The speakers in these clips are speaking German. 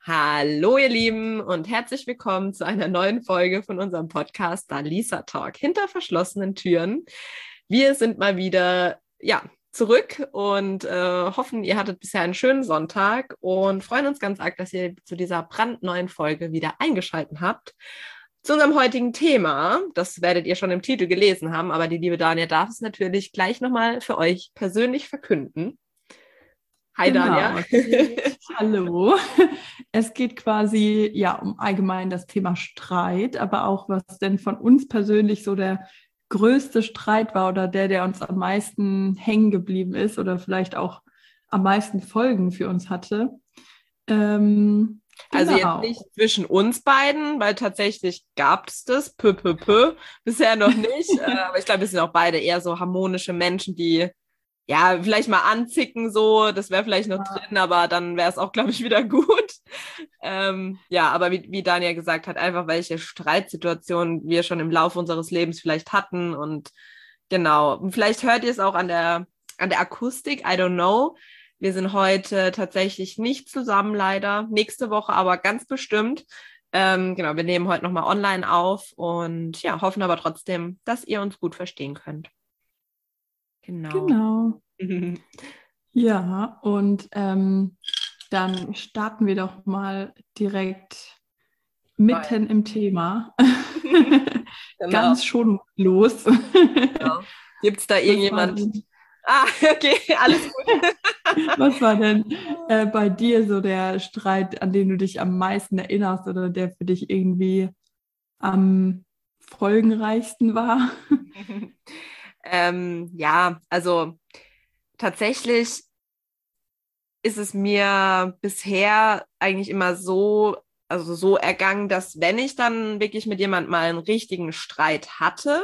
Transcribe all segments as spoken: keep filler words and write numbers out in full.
Hallo ihr Lieben und herzlich willkommen zu einer neuen Folge von unserem Podcast Dalisa Talk hinter verschlossenen Türen. Wir sind mal wieder ja, zurück und äh, hoffen, ihr hattet bisher einen schönen Sonntag und freuen uns ganz arg, dass ihr zu dieser brandneuen Folge wieder eingeschaltet habt. Zu unserem heutigen Thema, das werdet ihr schon im Titel gelesen haben, aber die liebe Dania darf es natürlich gleich nochmal für euch persönlich verkünden. Hi genau. Dania. Hallo. Es geht quasi ja um allgemein das Thema Streit, aber auch was denn von uns persönlich so der größte Streit war oder der, der uns am meisten hängen geblieben ist oder vielleicht auch am meisten Folgen für uns hatte. Ähm, Also genau. jetzt nicht zwischen uns beiden, weil tatsächlich gab es das, pö, pö, pö, bisher noch nicht. äh, aber ich glaube, wir sind auch beide eher so harmonische Menschen, die ja vielleicht mal anzicken so, das wäre vielleicht noch Ja. drin, aber dann wäre es auch, glaube ich, wieder gut. ähm, ja, aber wie, wie Daniel gesagt hat, einfach welche Streitsituationen wir schon im Laufe unseres Lebens vielleicht hatten und genau, und vielleicht hört ihr es auch an der, an der Akustik, I don't know. Wir sind heute tatsächlich nicht zusammen, leider. Nächste Woche aber ganz bestimmt. Ähm, genau, wir nehmen heute nochmal online auf und ja, hoffen aber trotzdem, dass ihr uns gut verstehen könnt. Genau. Genau. Ja, und ähm, dann starten wir doch mal direkt mitten im Thema. Genau. Ganz schonungslos. Genau. Gibt es da irgendjemand? Ah, okay, alles gut. Was war denn äh, bei dir so der Streit, an den du dich am meisten erinnerst oder der für dich irgendwie am folgenreichsten war? ähm, ja, also tatsächlich ist es mir bisher eigentlich immer so, also so ergangen, dass wenn ich dann wirklich mit jemandem mal einen richtigen Streit hatte,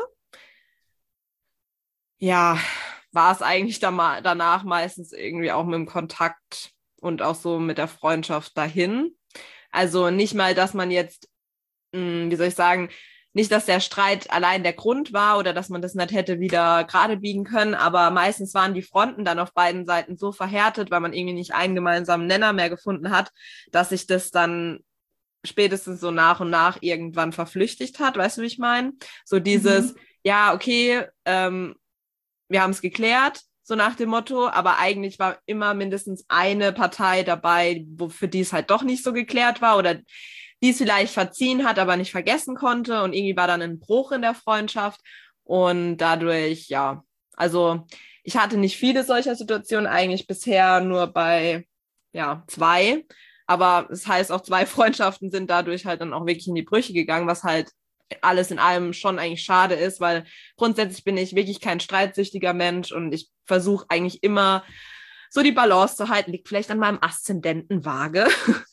ja, war es eigentlich da mal, danach meistens irgendwie auch mit dem Kontakt und auch so mit der Freundschaft dahin. Also nicht mal, dass man jetzt, mh, wie soll ich sagen, nicht, dass der Streit allein der Grund war oder dass man das nicht hätte wieder gerade biegen können, aber meistens waren die Fronten dann auf beiden Seiten so verhärtet, weil man irgendwie nicht einen gemeinsamen Nenner mehr gefunden hat, dass sich das dann spätestens so nach und nach irgendwann verflüchtigt hat, weißt du, wie ich meine? So dieses, mhm. ja, okay, ähm, wir haben es geklärt, so nach dem Motto, aber eigentlich war immer mindestens eine Partei dabei, wo für die es halt doch nicht so geklärt war oder die es vielleicht verziehen hat, aber nicht vergessen konnte und irgendwie war dann ein Bruch in der Freundschaft und dadurch, ja, also ich hatte nicht viele solcher Situationen, eigentlich bisher nur bei, ja, zwei, aber das heißt auch zwei Freundschaften sind dadurch halt dann auch wirklich in die Brüche gegangen, was halt alles in allem schon eigentlich schade ist, weil grundsätzlich bin ich wirklich kein streitsüchtiger Mensch und ich versuche eigentlich immer so die Balance zu halten, liegt vielleicht an meinem Aszendenten Waage.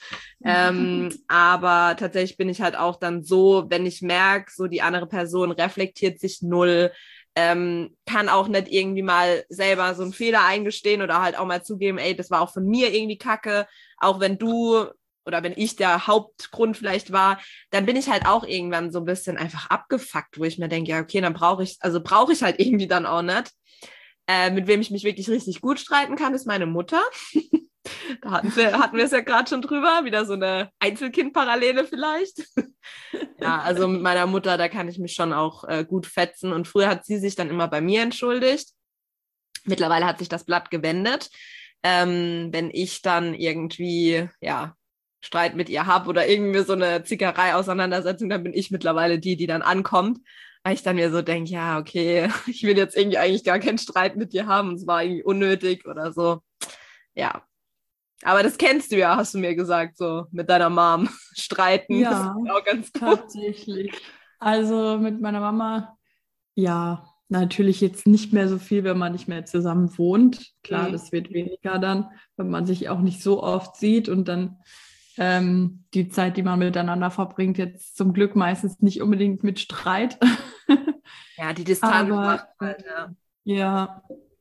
ähm, aber tatsächlich bin ich halt auch dann so, wenn ich merke, so die andere Person reflektiert sich null, ähm, kann auch nicht irgendwie mal selber so einen Fehler eingestehen oder halt auch mal zugeben, ey, das war auch von mir irgendwie kacke, auch wenn du oder wenn ich der Hauptgrund vielleicht war, dann bin ich halt auch irgendwann so ein bisschen einfach abgefuckt, wo ich mir denke, ja, okay, dann brauche ich, also brauche ich halt irgendwie dann auch nicht. Äh, mit wem ich mich wirklich richtig gut streiten kann, ist meine Mutter. Da hatten wir, hatten wir es ja gerade schon drüber, wieder so eine Einzelkind-Parallele vielleicht. Ja, also mit meiner Mutter, da kann ich mich schon auch äh, gut fetzen und früher hat sie sich dann immer bei mir entschuldigt. Mittlerweile hat sich das Blatt gewendet. Ähm, wenn ich dann irgendwie, ja, Streit mit ihr habe oder irgendwie so eine Zickerei-Auseinandersetzung, dann bin ich mittlerweile die, die dann ankommt, weil ich dann mir so denke, ja, okay, ich will jetzt irgendwie eigentlich gar keinen Streit mit dir haben und es war irgendwie unnötig oder so. Ja, aber das kennst du ja, hast du mir gesagt, so mit deiner Mom streiten. Ja, das ist auch ganz gut. Tatsächlich. Also mit meiner Mama, ja, natürlich jetzt nicht mehr so viel, wenn man nicht mehr zusammen wohnt. Klar, mhm. Das wird weniger dann, wenn man sich auch nicht so oft sieht und dann ähm, die Zeit, die man miteinander verbringt, jetzt zum Glück meistens nicht unbedingt mit Streit. Ja, die Distanz aber, macht halt, ja. Ja,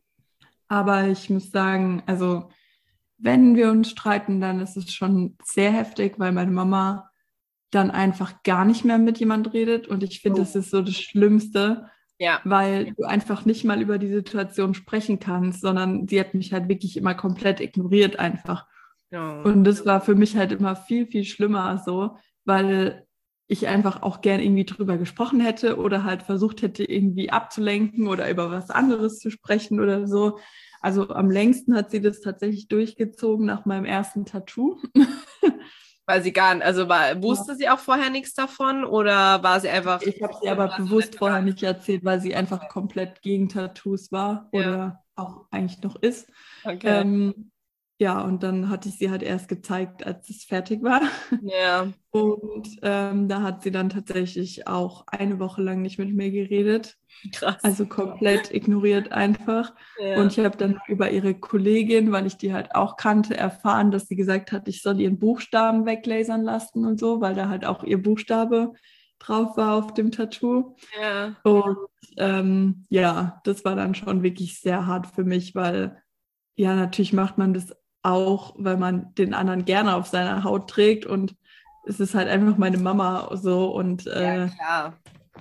aber ich muss sagen, also wenn wir uns streiten, dann ist es schon sehr heftig, weil meine Mama dann einfach gar nicht mehr mit jemand redet und ich finde, oh. das ist so das Schlimmste, ja. weil du einfach nicht mal über die Situation sprechen kannst, sondern sie hat mich halt wirklich immer komplett ignoriert einfach. Ja. Und das war für mich halt immer viel, viel schlimmer so, weil ich einfach auch gern irgendwie drüber gesprochen hätte oder halt versucht hätte, irgendwie abzulenken oder über was anderes zu sprechen oder so. Also am längsten hat sie das tatsächlich durchgezogen nach meinem ersten Tattoo. Weil sie gar nicht, also war, wusste sie auch vorher nichts davon oder war sie einfach. Ich habe sie aber bewusst vorher nicht erzählt, weil sie einfach komplett gegen Tattoos war Ja. oder auch eigentlich noch ist. Okay. Ähm, ja, und dann hatte ich sie halt erst gezeigt, als es fertig war. Ja. Und ähm, da hat sie dann tatsächlich auch eine Woche lang nicht mit mir geredet. Krass. Also komplett ignoriert einfach. Ja. Und ich habe dann über ihre Kollegin, weil ich die halt auch kannte, erfahren, dass sie gesagt hat, ich soll ihren Buchstaben weglasern lassen und so, weil da halt auch ihr Buchstabe drauf war auf dem Tattoo. Ja. Und ähm, ja, das war dann schon wirklich sehr hart für mich, weil ja, natürlich macht man das auch, weil man den anderen gerne auf seiner Haut trägt und es ist halt einfach meine Mama so und äh, Ja, klar.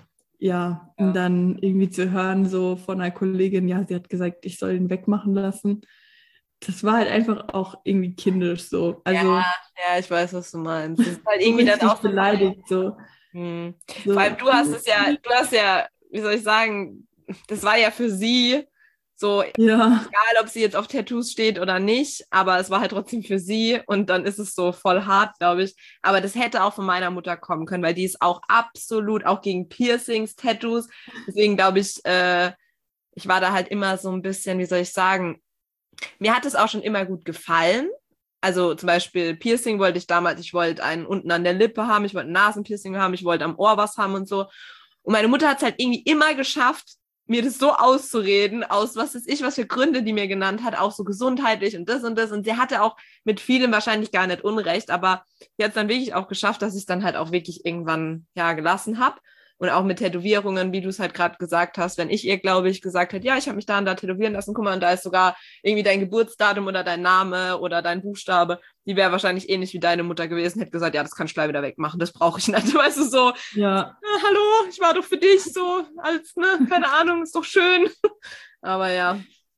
ja, Ja. und dann irgendwie zu hören so von einer Kollegin, ja, sie hat gesagt, ich soll ihn wegmachen lassen. Das war halt einfach auch irgendwie kindisch so. Also Ja, ja, ich weiß, was du meinst. Das ist halt so irgendwie dann richtig auch so. beleidigt so. Hm. so. Vor allem du hast es ja, du hast ja, wie soll ich sagen, das war ja für sie so, Ja, egal ob sie jetzt auf Tattoos steht oder nicht, aber es war halt trotzdem für sie und dann ist es so voll hart, glaube ich. Aber das hätte auch von meiner Mutter kommen können, weil die ist auch absolut auch gegen Piercings, Tattoos. Deswegen glaube ich, äh, ich war da halt immer so ein bisschen, wie soll ich sagen, mir hat es auch schon immer gut gefallen. Also zum Beispiel Piercing wollte ich damals, ich wollte einen unten an der Lippe haben, ich wollte ein Nasenpiercing haben, ich wollte am Ohr was haben und so. Und meine Mutter hat es halt irgendwie immer geschafft, mir das so auszureden, aus was weiß ich, was für Gründe die mir genannt hat, auch so gesundheitlich und das und das. Und sie hatte auch mit vielem wahrscheinlich gar nicht Unrecht, aber sie hat es dann wirklich auch geschafft, dass ich es dann halt auch wirklich irgendwann ja gelassen habe. Und auch mit Tätowierungen, wie du es halt gerade gesagt hast, wenn ich ihr, glaube ich, gesagt hätte, ja, ich habe mich da und da tätowieren lassen, guck mal, und da ist sogar irgendwie dein Geburtsdatum oder dein Name oder dein Buchstabe, die wäre wahrscheinlich ähnlich wie deine Mutter gewesen, hätte gesagt, ja, das kannst du gleich wieder wegmachen, das brauche ich nicht. Weißt du, so, ja. ah, hallo, ich war doch für dich so, als, ne, keine Ahnung, ist doch schön. Aber ja.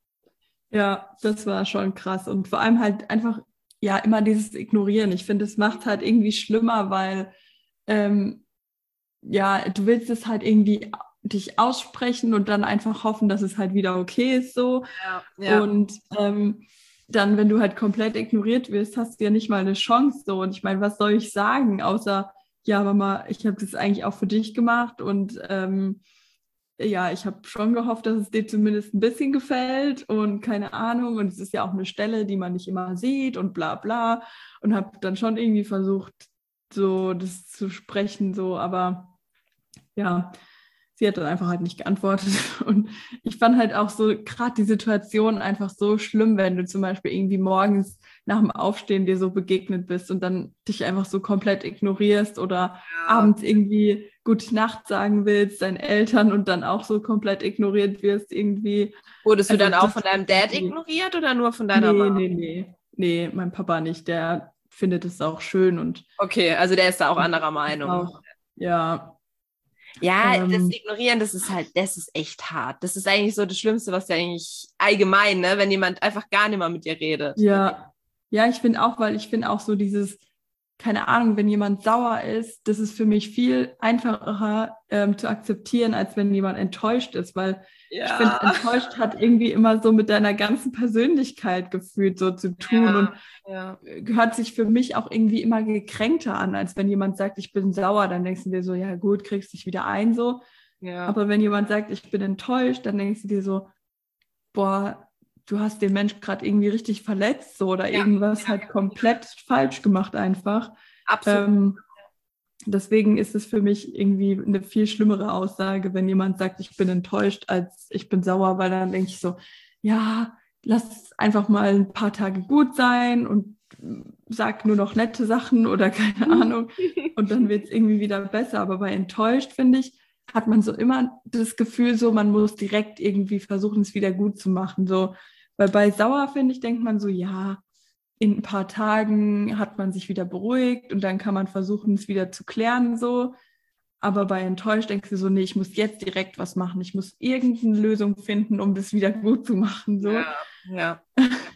Ja, das war schon krass. Und vor allem halt einfach, ja, immer dieses Ignorieren. Ich finde, es macht halt irgendwie schlimmer, weil ähm, ja, du willst es halt irgendwie dich aussprechen und dann einfach hoffen, dass es halt wieder okay ist so. Ja, ja. Und ähm, dann, wenn du halt komplett ignoriert wirst, hast du ja nicht mal eine Chance so. Und ich meine, was soll ich sagen, außer, ja, Mama, ich habe das eigentlich auch für dich gemacht und ähm, ja, ich habe schon gehofft, dass es dir zumindest ein bisschen gefällt und keine Ahnung. Und es ist ja auch eine Stelle, die man nicht immer sieht und bla bla. Und habe dann schon irgendwie versucht, so das zu sprechen, so, aber ja, sie hat dann einfach halt nicht geantwortet. Und ich fand halt auch so gerade die Situation einfach so schlimm, wenn du zum Beispiel irgendwie morgens nach dem Aufstehen dir so begegnet bist und dann dich einfach so komplett ignorierst oder Ja. abends irgendwie Gute Nacht sagen willst, deinen Eltern und dann auch so komplett ignoriert wirst irgendwie. Wurdest du Also dann auch das von deinem ist Dad irgendwie- ignoriert oder nur von deiner Nee, Mama? nee, nee. Nee, mein Papa nicht. Der findet es auch schön und Okay, also der ist da auch anderer Meinung. auch, ja, Ja, das Ähm, Ignorieren, das ist halt, das ist echt hart. Das ist eigentlich so das Schlimmste, was ja eigentlich allgemein, ne, wenn jemand einfach gar nicht mehr mit dir redet. ja. Ja, ich finde auch, weil ich finde auch so dieses, keine Ahnung, wenn jemand sauer ist, das ist für mich viel einfacher ähm, zu akzeptieren, als wenn jemand enttäuscht ist, weil ich finde, enttäuscht hat irgendwie immer so mit deiner ganzen Persönlichkeit gefühlt so zu tun Ja, und ja. gehört sich für mich auch irgendwie immer gekränkter an, als wenn jemand sagt, ich bin sauer, dann denkst du dir so, ja gut, kriegst dich wieder ein so. Ja. Aber wenn jemand sagt, ich bin enttäuscht, dann denkst du dir so, boah, du hast den Mensch gerade irgendwie richtig verletzt so, oder Ja, irgendwas ja. halt komplett falsch gemacht einfach. Absolut. Ähm, deswegen ist es für mich irgendwie eine viel schlimmere Aussage, wenn jemand sagt, ich bin enttäuscht, als ich bin sauer, weil dann denke ich so, ja, lass es einfach mal ein paar Tage gut sein und sag nur noch nette Sachen oder keine Ahnung und dann wird es irgendwie wieder besser. Aber bei enttäuscht, finde ich, hat man so immer das Gefühl, so man muss direkt irgendwie versuchen, es wieder gut zu machen. So, weil bei sauer, finde ich, denkt man so, ja, in ein paar Tagen hat man sich wieder beruhigt und dann kann man versuchen, es wieder zu klären, so. Aber bei enttäuscht denkst du so, nee, ich muss jetzt direkt was machen. Ich muss irgendeine Lösung finden, um das wieder gut zu machen, so. Ja, ja.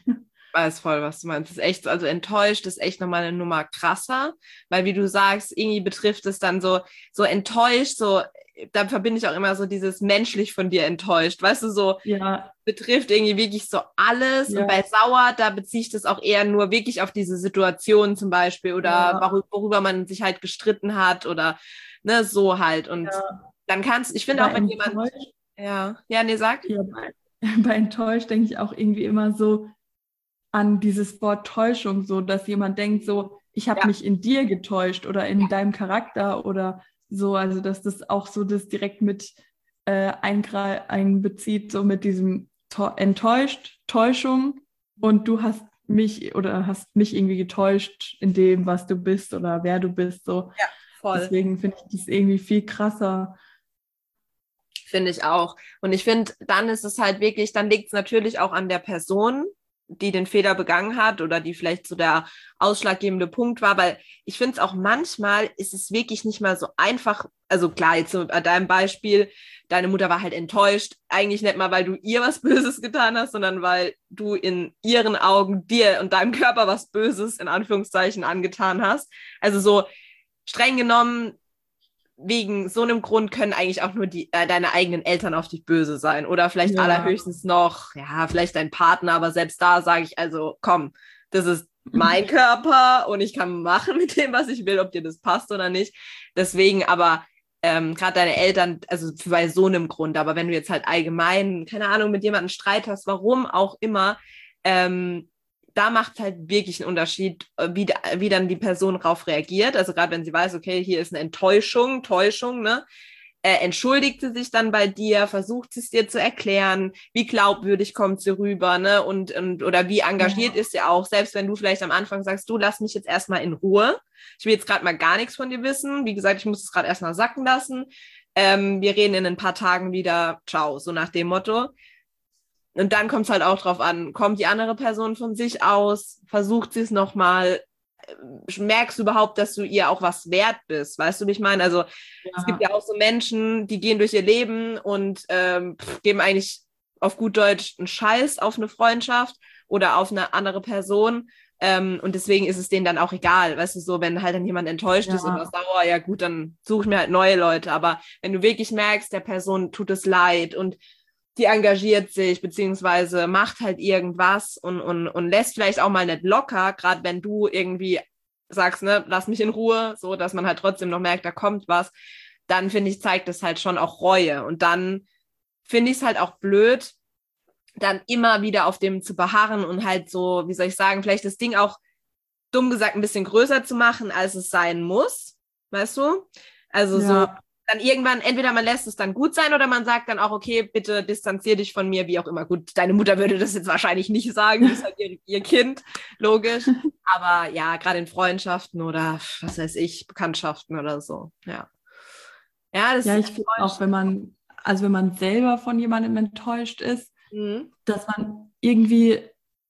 weiß voll, was du meinst. Das ist echt, also enttäuscht ist echt nochmal eine Nummer krasser, weil wie du sagst, irgendwie betrifft es dann so, so enttäuscht, so, da verbinde ich auch immer so dieses menschlich von dir enttäuscht, weißt du, so Ja, betrifft irgendwie wirklich so alles und ja, bei sauer, da beziehe ich das auch eher nur wirklich auf diese Situation zum Beispiel oder ja, worü- worüber man sich halt gestritten hat oder ne, so halt und ja. dann kannst, ich finde Bei auch, wenn jemand, enttäuscht, ja, ja, nee, sag. ja, bei, bei enttäuscht denke ich auch irgendwie immer so an dieses Wort Täuschung, so dass jemand denkt, so, ich habe Ja, mich in dir getäuscht oder in deinem Charakter oder so, also dass das auch so das direkt mit äh, eingre- einbezieht, so mit diesem Tä- enttäuscht, Täuschung und du hast mich oder hast mich irgendwie getäuscht in dem, was du bist oder wer du bist, so. ja, voll. Deswegen finde ich das irgendwie viel krasser. Finde ich auch. Und ich finde, dann ist es halt wirklich, dann liegt es natürlich auch an der Person, die den Fehler begangen hat oder die vielleicht so der ausschlaggebende Punkt war, weil ich finde es auch manchmal ist es wirklich nicht mal so einfach, also klar, jetzt so bei deinem Beispiel, deine Mutter war halt enttäuscht, eigentlich nicht mal, weil du ihr was Böses getan hast, sondern weil du in ihren Augen dir und deinem Körper was Böses in Anführungszeichen angetan hast. Also so streng genommen, wegen so einem Grund können eigentlich auch nur die, äh, deine eigenen Eltern auf dich böse sein. Oder vielleicht Ja. allerhöchstens noch, ja, vielleicht dein Partner, aber selbst da sage ich, also komm, das ist mein Körper und ich kann machen mit dem, was ich will, ob dir das passt oder nicht. Deswegen aber ähm, gerade deine Eltern, also bei so einem Grund, aber wenn du jetzt halt allgemein, keine Ahnung, mit jemandem Streit hast, warum auch immer, ähm, da macht halt wirklich einen Unterschied, wie, wie dann die Person darauf reagiert. Also gerade wenn sie weiß, okay, hier ist eine Enttäuschung, Täuschung, ne? Äh, entschuldigt sie sich dann bei dir, versucht sie es dir zu erklären, wie glaubwürdig kommt sie rüber, ne? Und, und oder wie engagiert Ja. ist sie auch, selbst wenn du vielleicht am Anfang sagst, du lass mich jetzt erstmal in Ruhe. Ich will jetzt gerade mal gar nichts von dir wissen. Wie gesagt, ich muss es gerade erstmal sacken lassen. Ähm, wir reden in ein paar Tagen wieder. Ciao, so nach dem Motto. Und dann kommt es halt auch drauf an, kommt die andere Person von sich aus, versucht sie es nochmal, merkst du überhaupt, dass du ihr auch was wert bist, weißt du, wie ich meine? Also es gibt Ja. ja auch so Menschen, die gehen durch ihr Leben und ähm, pff, geben eigentlich auf gut Deutsch einen Scheiß auf eine Freundschaft oder auf eine andere Person. Ähm, und deswegen ist es denen dann auch egal, weißt du, so, wenn halt dann jemand enttäuscht ist oder Ja. sauer, ja gut, dann suche ich mir halt neue Leute. Aber wenn du wirklich merkst, der Person tut es leid und die engagiert sich, beziehungsweise macht halt irgendwas und, und, und lässt vielleicht auch mal nicht locker, gerade wenn du irgendwie sagst, ne, lass mich in Ruhe, so, dass man halt trotzdem noch merkt, da kommt was, dann finde ich, zeigt das halt schon auch Reue. Und dann finde ich es halt auch blöd, dann immer wieder auf dem zu beharren und halt so, wie soll ich sagen, vielleicht das Ding auch dumm gesagt ein bisschen größer zu machen, als es sein muss, weißt du? Also so Ja. dann irgendwann, entweder man lässt es dann gut sein oder man sagt dann auch, okay, bitte distanzier dich von mir, wie auch immer. Gut, deine Mutter würde das jetzt wahrscheinlich nicht sagen, das ist halt ihr, ihr Kind, logisch. Aber ja, gerade in Freundschaften oder was weiß ich, Bekanntschaften oder so, ja. Ja, das Ja, ist ich finde auch, wenn man, also wenn man selber von jemandem enttäuscht ist, mhm. dass man irgendwie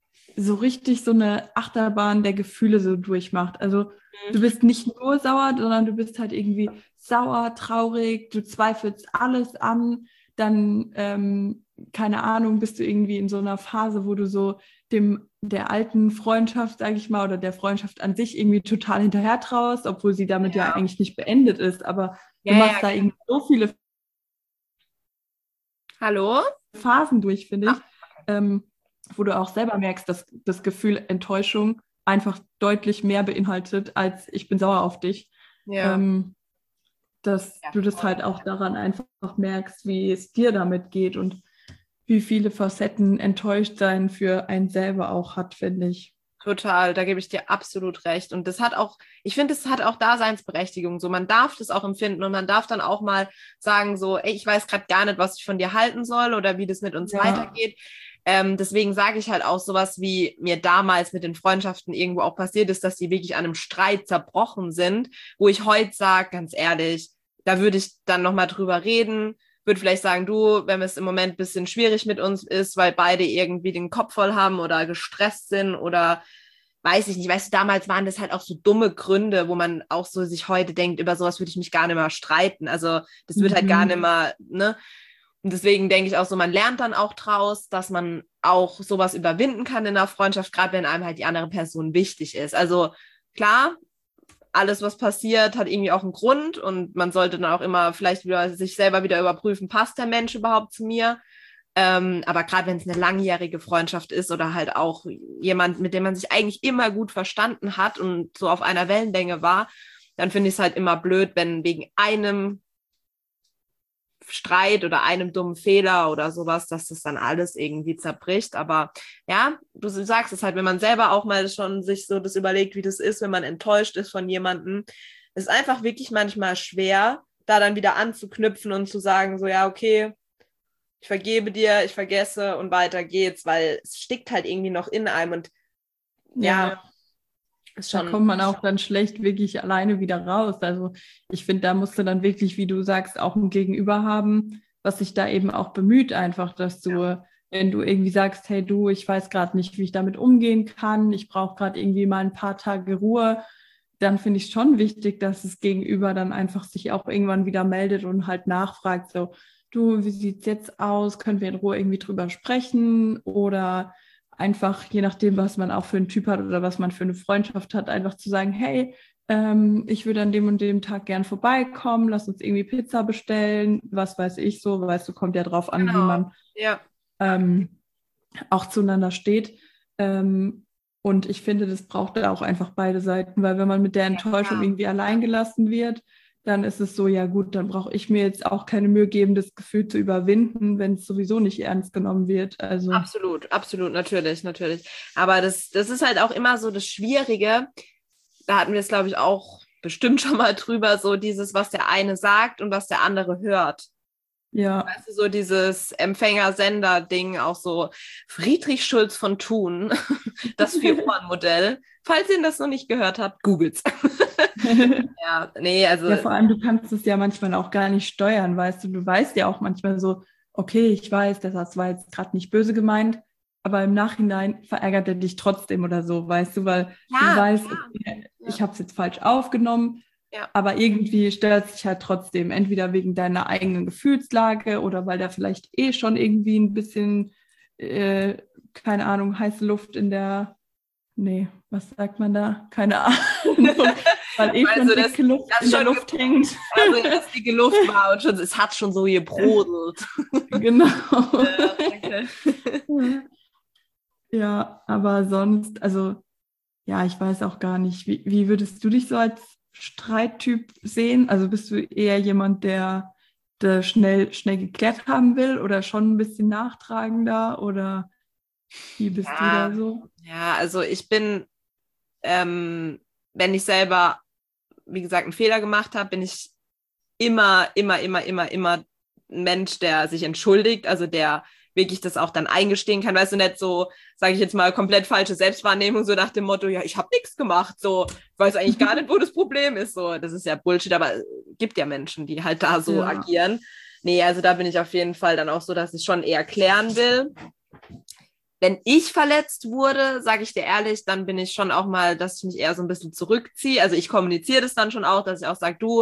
so richtig so eine Achterbahn der Gefühle so durchmacht. Also du bist nicht nur sauer, sondern du bist halt irgendwie sauer, traurig, du zweifelst alles an, dann, ähm, keine Ahnung, bist du irgendwie in so einer Phase, wo du so dem der alten Freundschaft, sage ich mal, oder der Freundschaft an sich irgendwie total hinterher traust, obwohl sie damit ja, Ja. eigentlich nicht beendet ist, aber Ja, du machst ja. da irgendwie so viele Hallo? Phasen durch, finde ich, Ah, ähm, wo du auch selber merkst, dass das Gefühl Enttäuschung einfach deutlich mehr beinhaltet, als ich bin sauer auf dich. ja. Ähm, dass Ja, du das voll. halt auch daran einfach merkst, wie es dir damit geht und wie viele Facetten enttäuscht sein für einen selber auch hat, finde ich. Total, da gebe ich dir absolut recht. Und das hat auch, ich finde, es hat auch Daseinsberechtigung. So, man darf das auch empfinden und man darf dann auch mal sagen, so, ey, ich weiß gerade gar nicht, was ich von dir halten soll oder wie das mit uns Ja. weitergeht. Ähm, deswegen sage ich halt auch sowas, wie mir damals mit den Freundschaften irgendwo auch passiert ist, dass die wirklich an einem Streit zerbrochen sind, wo ich heute sage, ganz ehrlich, da würde ich dann nochmal drüber reden, würde vielleicht sagen, du, wenn es im Moment ein bisschen schwierig mit uns ist, weil beide irgendwie den Kopf voll haben oder gestresst sind oder weiß ich nicht, weißt du, damals waren das halt auch so dumme Gründe, wo man auch so sich heute denkt, über sowas würde ich mich gar nicht mehr streiten. Also das wird halt gar Mhm. nicht mehr, ne? Und deswegen denke ich auch so, man lernt dann auch draus, dass man auch sowas überwinden kann in einer Freundschaft, gerade wenn einem halt die andere Person wichtig ist. Also klar, alles, was passiert, hat irgendwie auch einen Grund und man sollte dann auch immer vielleicht wieder sich selber wieder überprüfen, passt der Mensch überhaupt zu mir? Ähm, aber gerade wenn es eine langjährige Freundschaft ist oder halt auch jemand, mit dem man sich eigentlich immer gut verstanden hat und so auf einer Wellenlänge war, dann finde ich es halt immer blöd, wenn wegen einem Streit oder einem dummen Fehler oder sowas, dass das dann alles irgendwie zerbricht. Aber ja, du sagst es halt, wenn man selber auch mal schon sich so das überlegt, wie das ist, wenn man enttäuscht ist von jemandem, ist einfach wirklich manchmal schwer, da dann wieder anzuknüpfen und zu sagen, so ja, okay, ich vergebe dir, ich vergesse und weiter geht's, weil es stickt halt irgendwie noch in einem und ja, ja. ist schon. Da kommt man auch dann schlecht wirklich alleine wieder raus. Also ich finde, da musst du dann wirklich, wie du sagst, auch ein Gegenüber haben, was sich da eben auch bemüht, einfach, dass du, ja. wenn du irgendwie sagst, hey du, ich weiß gerade nicht, wie ich damit umgehen kann, ich brauche gerade irgendwie mal ein paar Tage Ruhe, dann finde ich schon wichtig, dass das Gegenüber dann einfach sich auch irgendwann wieder meldet und halt nachfragt, so, du, wie sieht's jetzt aus? Können wir in Ruhe irgendwie drüber sprechen? Oder einfach, je nachdem, was man auch für einen Typ hat oder was man für eine Freundschaft hat, einfach zu sagen, hey, ähm, ich würde an dem und dem Tag gern vorbeikommen, lass uns irgendwie Pizza bestellen, was weiß ich so, weißt du, kommt ja drauf an, Genau. wie man ja. ähm, auch zueinander steht. Ähm, und ich finde, das braucht da auch einfach beide Seiten, weil wenn man mit der Enttäuschung ja. irgendwie allein gelassen wird, dann ist es so, ja gut, dann brauche ich mir jetzt auch keine Mühe geben, das Gefühl zu überwinden, wenn es sowieso nicht ernst genommen wird. Also absolut, absolut, natürlich, natürlich. Aber das, das ist halt auch immer so das Schwierige. Da hatten wir es, glaube ich, auch bestimmt schon mal drüber, so dieses, was der eine sagt und was der andere hört. Ja. Weißt du, so dieses Empfänger-Sender-Ding, auch so Friedrich Schulz von Thun, das Vier-Ohren-Modell. Falls ihr das noch nicht gehört habt, googelt's. ja, nee, also. Ja, vor allem, du kannst es ja manchmal auch gar nicht steuern, weißt du. Du weißt ja auch manchmal so, okay, ich weiß, der Satz war jetzt gerade nicht böse gemeint, aber im Nachhinein verärgert er dich trotzdem oder so, weißt du, weil ja, du weißt, ja, okay, ja. ich habe es jetzt falsch aufgenommen, ja. aber irgendwie stört es dich halt trotzdem, entweder wegen deiner eigenen Gefühlslage oder weil da vielleicht eh schon irgendwie ein bisschen, äh, keine Ahnung, heiße Luft in der, nee, was sagt man da? Keine Ahnung. Weil eh schon also dicke Luft in der Luft hängt. Also dass dicke Luft war und schon, es hat schon so gebrodelt. Genau. Ja, okay. Ja, aber sonst, also ja, ich weiß auch gar nicht, wie, wie würdest du dich so als Streittyp sehen? Also bist du eher jemand, der, der schnell, schnell geklärt haben will oder schon ein bisschen nachtragender oder wie bist ja, du da so? Ja, also ich bin, ähm, wenn ich selber, wie gesagt, einen Fehler gemacht habe, bin ich immer, immer, immer, immer, immer ein Mensch, der sich entschuldigt, also der wirklich das auch dann eingestehen kann, weißt du, nicht so, sage ich jetzt mal, komplett falsche Selbstwahrnehmung, so nach dem Motto, ja, ich habe nichts gemacht, so, ich weiß eigentlich gar nicht, wo das Problem ist, so, das ist ja Bullshit, aber es gibt ja Menschen, die halt da so ja. agieren. Nee, also da bin ich auf jeden Fall dann auch so, dass ich schon eher klären will. Wenn ich verletzt wurde, sage ich dir ehrlich, dann bin ich schon auch mal, dass ich mich eher so ein bisschen zurückziehe, also ich kommuniziere das dann schon auch, dass ich auch sage, du,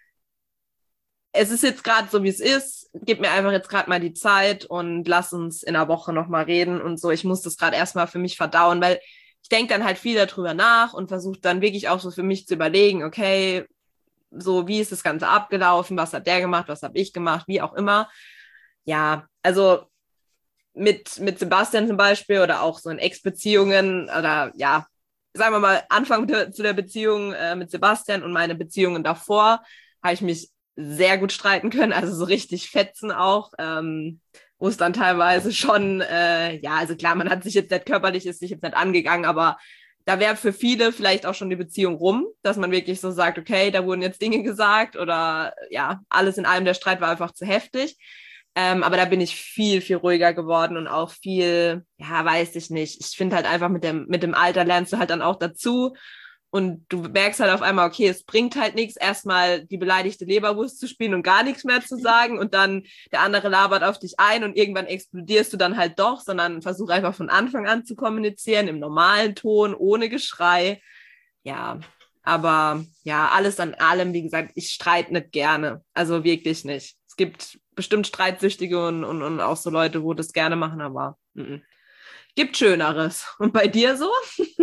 es ist jetzt gerade so, wie es ist, gib mir einfach jetzt gerade mal die Zeit und lass uns in einer Woche nochmal reden und so. Ich muss das gerade erstmal für mich verdauen, weil ich denke dann halt viel darüber nach und versuche dann wirklich auch so für mich zu überlegen, okay, so wie ist das Ganze abgelaufen, was hat der gemacht, was habe ich gemacht, wie auch immer. Ja, also mit, mit Sebastian zum Beispiel oder auch so in Ex-Beziehungen oder ja, sagen wir mal, Anfang de, zu der Beziehung äh, mit Sebastian und meine Beziehungen davor, habe ich mich sehr gut streiten können, also so richtig fetzen auch, ähm, wo es dann teilweise schon, äh, ja, also klar, man hat sich jetzt nicht körperlich, ist sich jetzt nicht angegangen, aber da wäre für viele vielleicht auch schon die Beziehung rum, dass man wirklich so sagt, okay, da wurden jetzt Dinge gesagt oder ja, alles in allem, der Streit war einfach zu heftig. Ähm, aber da bin ich viel, viel ruhiger geworden und auch viel, ja, weiß ich nicht. Ich finde halt einfach mit dem, mit dem Alter lernst du halt dann auch dazu und du merkst halt auf einmal, okay, es bringt halt nichts, erstmal die beleidigte Leberwurst zu spielen und gar nichts mehr zu sagen und dann der andere labert auf dich ein und irgendwann explodierst du dann halt doch, sondern versuch einfach von Anfang an zu kommunizieren, im normalen Ton, ohne Geschrei. Ja, aber ja, alles an allem, wie gesagt, ich streite nicht gerne, also wirklich nicht. Es gibt bestimmt Streitsüchtige und, und, und auch so Leute, wo das gerne machen, aber m-m. Gibt Schöneres. Und bei dir so?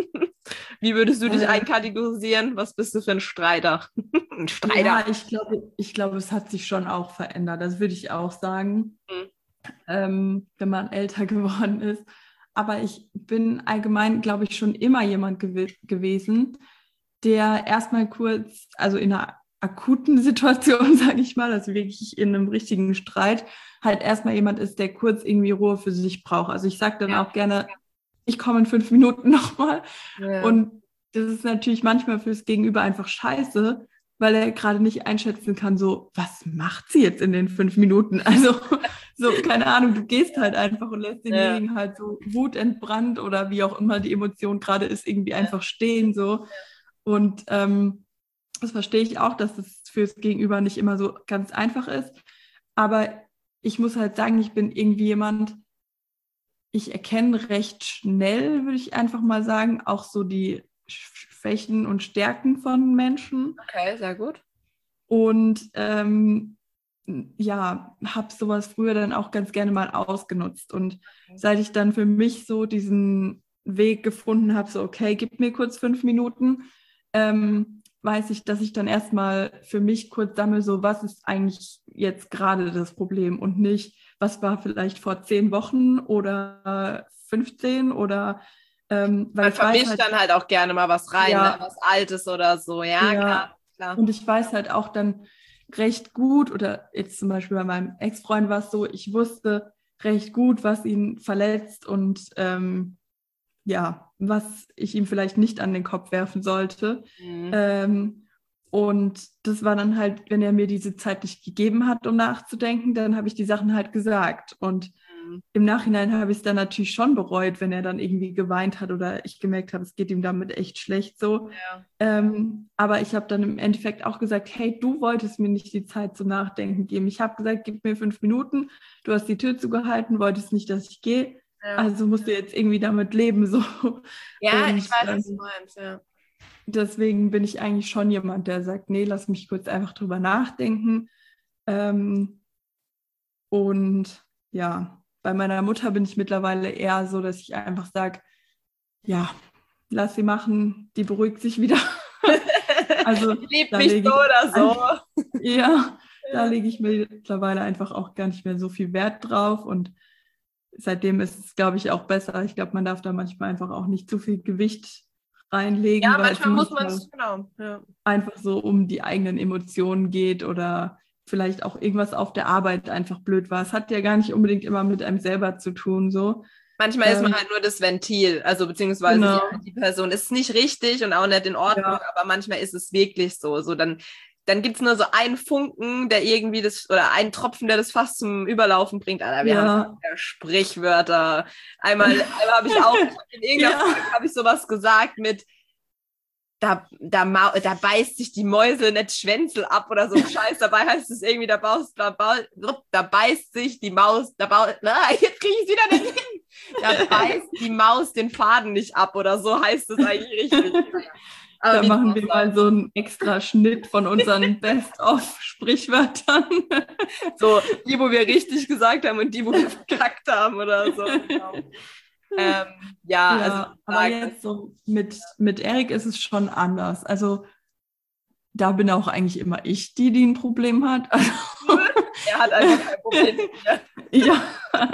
Wie würdest du dich Äh. einkategorisieren? Was bist du für ein Streiter? Ein Streiter. Ja, ich glaube, ich glaube, es hat sich schon auch verändert. Das würde ich auch sagen, Mhm. ähm, wenn man älter geworden ist. Aber ich bin allgemein, glaube ich, schon immer jemand gew- gewesen, der erstmal kurz, also in einer akuten Situation, sage ich mal, also wirklich in einem richtigen Streit, halt erstmal jemand ist, der kurz irgendwie Ruhe für sich braucht. Also ich sage dann Ja. auch gerne, ich komme in fünf Minuten nochmal. Ja. Und das ist natürlich manchmal fürs Gegenüber einfach scheiße, weil er gerade nicht einschätzen kann, so, was macht sie jetzt in den fünf Minuten? Also, so, keine Ahnung, du gehst halt einfach und lässt denjenigen Ja. halt so wutentbrannt oder wie auch immer die Emotion gerade ist, irgendwie einfach stehen, so. Und ähm, das verstehe ich auch, dass das fürs Gegenüber nicht immer so ganz einfach ist. Aber ich muss halt sagen, ich bin irgendwie jemand, ich erkenne recht schnell, würde ich einfach mal sagen, auch so die Schwächen und Stärken von Menschen. Okay, sehr gut. Und ähm, ja, habe sowas früher dann auch ganz gerne mal ausgenutzt. Und seit ich dann für mich so diesen Weg gefunden habe, so okay, gib mir kurz fünf Minuten, ähm, weiß ich, dass ich dann erstmal für mich kurz sammle, so was ist eigentlich jetzt gerade das Problem und nicht, was war vielleicht vor zehn Wochen oder fünfzehn oder ähm, weil Man ich weiß vermischt halt, dann halt auch gerne mal was rein, Ja. ne? Was Altes oder so. Ja, Ja. klar, klar. Und ich weiß halt auch dann recht gut, oder jetzt zum Beispiel bei meinem Ex-Freund war es so, ich wusste recht gut, was ihn verletzt und ähm, ja, was ich ihm vielleicht nicht an den Kopf werfen sollte. Mhm. Ähm, und das war dann halt, wenn er mir diese Zeit nicht gegeben hat, um nachzudenken, dann habe ich die Sachen halt gesagt. Und Mhm. im Nachhinein habe ich es dann natürlich schon bereut, wenn er dann irgendwie geweint hat oder ich gemerkt habe, es geht ihm damit echt schlecht so. Ja. Ähm, aber ich habe dann im Endeffekt auch gesagt, hey, du wolltest mir nicht die Zeit zum Nachdenken geben. Ich habe gesagt, gib mir fünf Minuten. Du hast die Tür zugehalten, wolltest nicht, dass ich gehe. Ja. Also musst du jetzt irgendwie damit leben. So. Ja, Und, ich weiß, was ähm, du meinst, ja. Deswegen bin ich eigentlich schon jemand, der sagt, nee, lass mich kurz einfach drüber nachdenken. Ähm, und ja, bei meiner Mutter bin ich mittlerweile eher so, dass ich einfach sage, ja, lass sie machen, die beruhigt sich wieder. Also Liebt da mich lege so ich oder so. ein- Ja, da lege ich mir mittlerweile einfach auch gar nicht mehr so viel Wert drauf und seitdem ist es, glaube ich, auch besser. Ich glaube, man darf da manchmal einfach auch nicht zu viel Gewicht reinlegen, Ja, weil es manchmal muss man manchmal es, genau. Ja. einfach so um die eigenen Emotionen geht oder vielleicht auch irgendwas auf der Arbeit einfach blöd war. Es hat ja gar nicht unbedingt immer mit einem selber zu tun, so. Manchmal ist man Ähm, halt nur das Ventil, also beziehungsweise Genau. ja, die Person ist nicht richtig und auch nicht in Ordnung, Ja. aber manchmal ist es wirklich so. So dann, dann gibt es nur so einen Funken, der irgendwie das, oder einen Tropfen, der das fast zum Überlaufen bringt. Alter, wir Ja. haben ja Sprichwörter. Einmal, einmal habe ich auch, in irgendeiner Ja. Folge habe ich sowas gesagt mit, da, da, mau- da beißt sich die Mäuse nicht Schwänzel ab oder so ein Scheiß. Dabei heißt es irgendwie, da, baust, da, bau- da beißt sich die Maus, da bau, na, jetzt kriege ich es wieder nicht hin. Da beißt die Maus den Faden nicht ab oder so heißt es eigentlich richtig. Aber Da wie machen du wir auch mal so einen extra Schnitt von unseren Best-of-Sprichwörtern. So, die, wo wir richtig gesagt haben und die, wo wir verkackt haben oder so. Genau. Ähm, ja, Ja, also aber sagen, jetzt so mit, mit Erik ist es schon anders. Also da bin auch eigentlich immer ich, die, die ein Problem hat. Also, er hat einfach kein Problem mit mir. ja.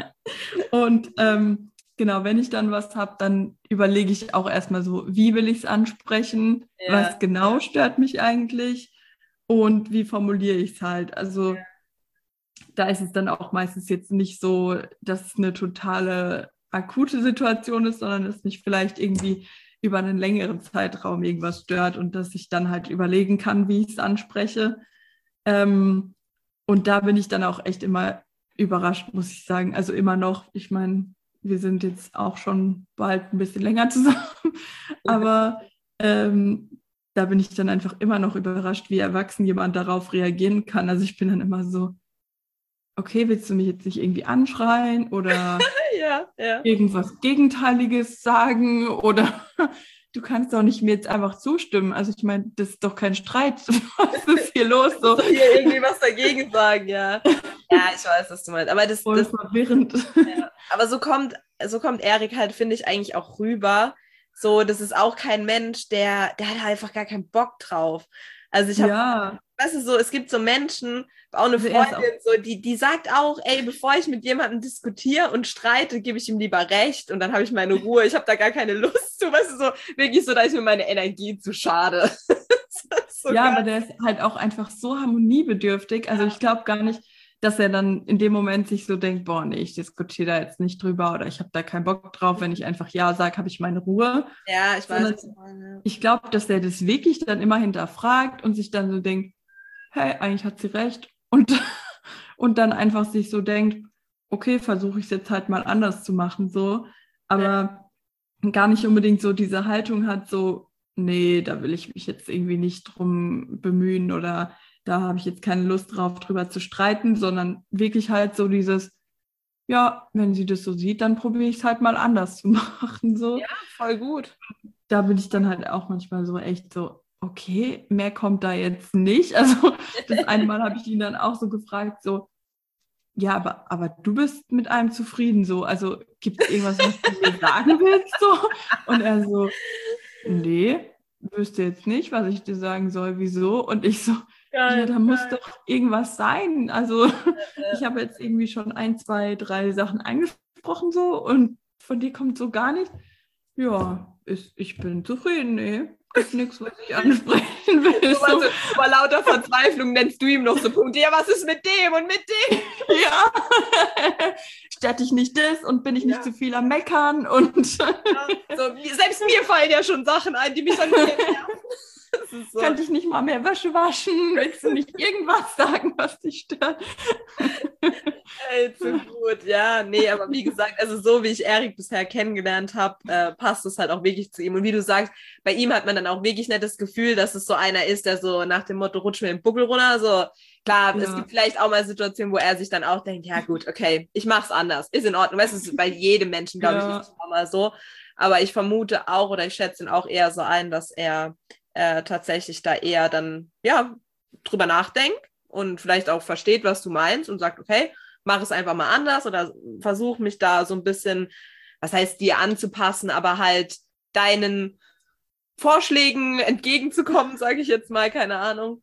Und ähm, genau, wenn ich dann was habe, dann überlege ich auch erstmal so, wie will ich es ansprechen? Ja. Was genau stört mich eigentlich? Und wie formuliere ich es halt? Also Ja. da ist es dann auch meistens jetzt nicht so, dass es eine totale akute Situation ist, sondern dass mich vielleicht irgendwie über einen längeren Zeitraum irgendwas stört und dass ich dann halt überlegen kann, wie ich es anspreche. Ähm, und da bin ich dann auch echt immer überrascht, muss ich sagen. Also immer noch, ich meine, wir sind jetzt auch schon bald ein bisschen länger zusammen, aber ähm, da bin ich dann einfach immer noch überrascht, wie erwachsen jemand darauf reagieren kann. Also ich bin dann immer so, okay, willst du mich jetzt nicht irgendwie anschreien oder Ja, ja. irgendwas Gegenteiliges sagen oder du kannst doch nicht mir jetzt einfach zustimmen. Also ich meine, das ist doch kein Streit. Was ist hier los? So So hier irgendwie was dagegen sagen, ja. Ja, ich weiß, was du meinst. Aber das, voll das verwirrend. ja. Aber so kommt so kommt Erik halt, finde ich, eigentlich auch rüber. So, das ist auch kein Mensch, der, der hat einfach gar keinen Bock drauf. Also ich habe, Ja. weißt du, so, es gibt so Menschen, auch eine Also er ist Freundin, so, die, die sagt auch, ey, bevor ich mit jemandem diskutiere und streite, gebe ich ihm lieber recht und dann habe ich meine Ruhe. Ich habe da gar keine Lust zu, weißt du, so, wirklich so, da ist mir meine Energie zu schade. So ja, geil. aber der ist halt auch einfach so harmoniebedürftig. Also ich glaube gar nicht, dass er dann in dem Moment sich so denkt, boah, nee, ich diskutiere da jetzt nicht drüber oder ich habe da keinen Bock drauf. Wenn ich einfach Ja sage, habe ich meine Ruhe. Ja, ich weiß. Sondern Was du meinst, ja. ich glaube, dass er das wirklich dann immer hinterfragt und sich dann so denkt, hey, eigentlich hat sie recht. Und, und dann einfach sich so denkt, okay, versuche ich es jetzt halt mal anders zu machen, so. Aber ja. gar nicht unbedingt so diese Haltung hat, so, nee, da will ich mich jetzt irgendwie nicht drum bemühen oder da habe ich jetzt keine Lust drauf, drüber zu streiten, sondern wirklich halt so dieses, ja, wenn sie das so sieht, dann probiere ich es halt mal anders zu machen, so. Ja, voll gut. Da bin ich dann halt auch manchmal so echt so, okay, mehr kommt da jetzt nicht. Also das eine Mal habe ich ihn dann auch so gefragt, so, ja, aber, aber du bist mit allem zufrieden, so, also gibt es irgendwas, was du mir sagen willst, so? Und er so, nee, wüsste jetzt nicht, was ich dir sagen soll, wieso? Und ich so, geil, ja, da geil. muss doch irgendwas sein. Also ja, ja. ich habe jetzt irgendwie schon ein, zwei, drei Sachen angesprochen, so, und von dir kommt so gar nichts. Ja, ist, ich bin zufrieden, nee. Gibt nichts, was ich ansprechen will. So, also, vor lauter Verzweiflung nennst du ihm noch so Punkte. Ja, was ist mit dem und mit dem? Ja. Stört dich nicht das und bin ich nicht ja. zu viel am Meckern? Und ja. so, selbst mir fallen ja schon Sachen ein, die mich dann nicht nerven. So. Kann ich nicht mal mehr Wäsche waschen? Willst du nicht irgendwas sagen, was dich stört? Ey, zu gut, ja, nee, aber wie gesagt, also so wie ich Erik bisher kennengelernt habe, äh, passt es halt auch wirklich zu ihm. Und wie du sagst, bei ihm hat man dann auch wirklich nicht das Gefühl, dass es so einer ist, der so nach dem Motto, rutsch mir den Buckel runter, so, klar, ja. es gibt vielleicht auch mal Situationen, wo er sich dann auch denkt, ja gut, okay, ich mach's anders, ist in Ordnung, weißt du, es ist bei jedem Menschen, glaube ja. ich, ist es auch mal so, aber ich vermute auch, oder ich schätze ihn auch eher so ein, dass er äh, tatsächlich da eher dann, ja, drüber nachdenkt und vielleicht auch versteht, was du meinst und sagt, okay, mach es einfach mal anders oder versuch mich da so ein bisschen, was heißt dir anzupassen, aber halt deinen Vorschlägen entgegenzukommen, sage ich jetzt mal, keine Ahnung.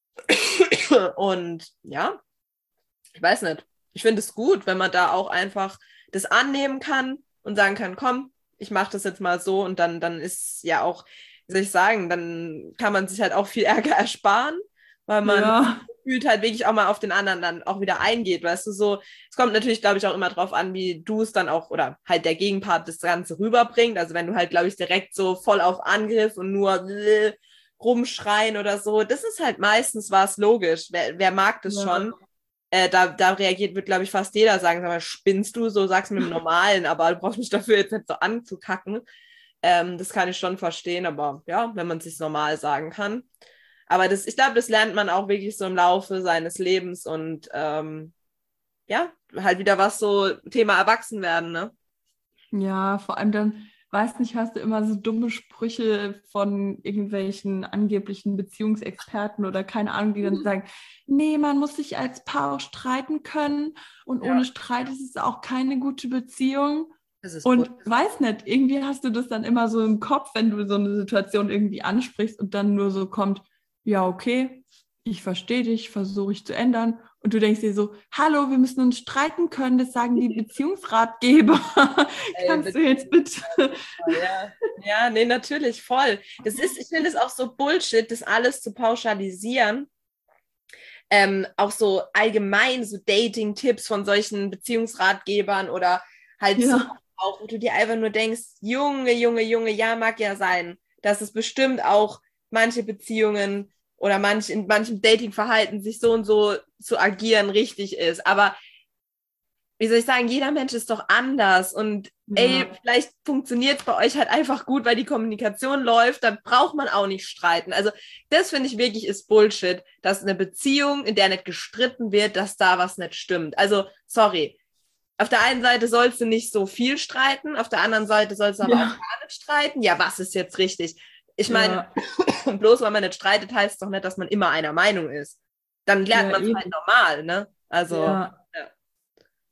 Und ja, ich weiß nicht. Ich finde es gut, wenn man da auch einfach das annehmen kann und sagen kann, komm, ich mache das jetzt mal so und dann, dann ist ja auch, wie soll ich sagen, dann kann man sich halt auch viel Ärger ersparen, weil man ja. fühlt halt wirklich auch mal auf den anderen dann auch wieder eingeht, weißt du, so, es kommt natürlich, glaube ich, auch immer drauf an, wie du es dann auch, oder halt der Gegenpart das Ganze rüberbringt, also wenn du halt, glaube ich, direkt so voll auf Angriff und nur äh, rumschreien oder so, das ist halt meistens was logisch, wer, wer mag das ja. schon, äh, da, da reagiert, wird, glaube ich, fast jeder sagen, sag mal, spinnst du, so sag's mir im Normalen, aber du brauchst mich dafür jetzt nicht so anzukacken, ähm, das kann ich schon verstehen, aber ja, wenn man es sich normal sagen kann. Aber das, ich glaube, das lernt man auch wirklich so im Laufe seines Lebens und ähm, ja, halt wieder was so Thema Erwachsenwerden, ne? Ja, vor allem dann, weiß nicht, hast du immer so dumme Sprüche von irgendwelchen angeblichen Beziehungsexperten oder keine Ahnung, die dann sagen, nee, man muss sich als Paar auch streiten können und ja. ohne Streit ist es auch keine gute Beziehung. Und gut. weiß nicht, irgendwie hast du das dann immer so im Kopf, wenn du so eine Situation irgendwie ansprichst und dann nur so kommt, ja, okay, ich verstehe dich, versuche ich zu ändern. Und du denkst dir so, hallo, wir müssen uns streiten können, das sagen die Beziehungsratgeber. Ey, kannst du jetzt bitte... Ja. ja, nee, natürlich, voll. Das ist, ich finde es auch so Bullshit, das alles zu pauschalisieren. Ähm, auch so allgemein so Dating-Tipps von solchen Beziehungsratgebern oder halt ja. so auch, wo du dir einfach nur denkst, Junge, Junge, Junge, ja, mag ja sein, dass es bestimmt auch manche Beziehungen oder manch, in manchem Datingverhalten sich so und so zu agieren richtig ist. Aber wie soll ich sagen, jeder Mensch ist doch anders und ja. ey, vielleicht funktioniert es bei euch halt einfach gut, weil die Kommunikation läuft, dann braucht man auch nicht streiten. Also das finde ich wirklich ist Bullshit, dass eine Beziehung, in der nicht gestritten wird, dass da was nicht stimmt. Also, sorry. Auf der einen Seite sollst du nicht so viel streiten, auf der anderen Seite sollst du aber ja. auch gar nicht streiten. Ja, was ist jetzt richtig? Ich meine, ja. bloß weil man nicht streitet, heißt es doch nicht, dass man immer einer Meinung ist. Dann lernt ja, man es halt normal, ne? Also, ja. ja.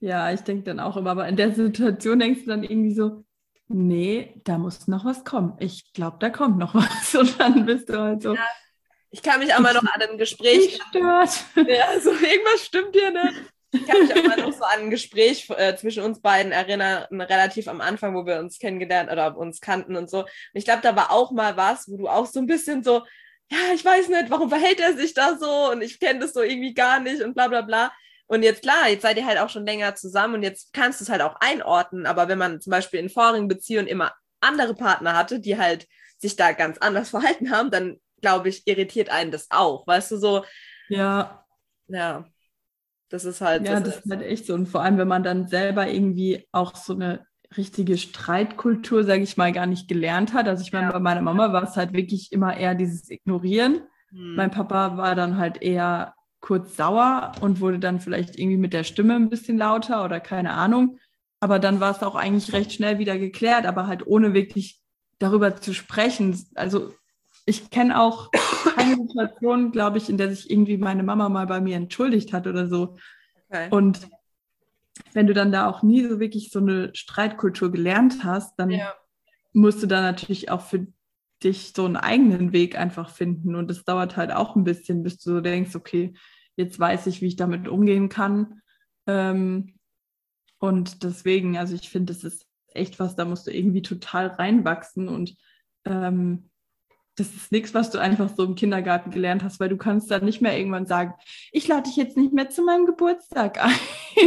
Ja, ich denke dann auch immer, aber in der Situation denkst du dann irgendwie so, nee, da muss noch was kommen. Ich glaube, da kommt noch was. Und dann bist du halt so, ja. Ich kann mich auch mal noch an ein Gespräch... stört. Ja, so irgendwas stimmt hier nicht. Ich kann mich auch mal noch so an ein Gespräch äh, zwischen uns beiden erinnern, relativ am Anfang, wo wir uns kennengelernt oder uns kannten und so. Und ich glaube, da war auch mal was, wo du auch so ein bisschen so, ja, ich weiß nicht, warum verhält er sich da so und ich kenne das so irgendwie gar nicht und bla bla bla. Und jetzt klar, jetzt seid ihr halt auch schon länger zusammen und jetzt kannst du es halt auch einordnen, aber wenn man zum Beispiel in vorigen Beziehungen immer andere Partner hatte, die halt sich da ganz anders verhalten haben, dann glaube ich, irritiert einen das auch, weißt du, so. Ja. Ja, das ist halt. Ja, das, das ist ist halt echt so. Und vor allem, wenn man dann selber irgendwie auch so eine richtige Streitkultur, sage ich mal, gar nicht gelernt hat. Also ich meine, ja. bei meiner Mama war es halt wirklich immer eher dieses Ignorieren. Hm. Mein Papa war dann halt eher kurz sauer und wurde dann vielleicht irgendwie mit der Stimme ein bisschen lauter oder keine Ahnung. Aber dann war es auch eigentlich recht schnell wieder geklärt, aber halt ohne wirklich darüber zu sprechen. Also ich kenne auch keine Situation, glaube ich, in der sich irgendwie meine Mama mal bei mir entschuldigt hat oder so. Okay. Und wenn du dann da auch nie so wirklich so eine Streitkultur gelernt hast, dann Ja. musst du da natürlich auch für dich so einen eigenen Weg einfach finden. Und das dauert halt auch ein bisschen, bis du so denkst, okay, jetzt weiß ich, wie ich damit umgehen kann. Ähm, und deswegen, also ich finde, das ist echt was, da musst du irgendwie total reinwachsen und ähm, das ist nichts, was du einfach so im Kindergarten gelernt hast, weil du kannst dann nicht mehr irgendwann sagen, ich lade dich jetzt nicht mehr zu meinem Geburtstag ein.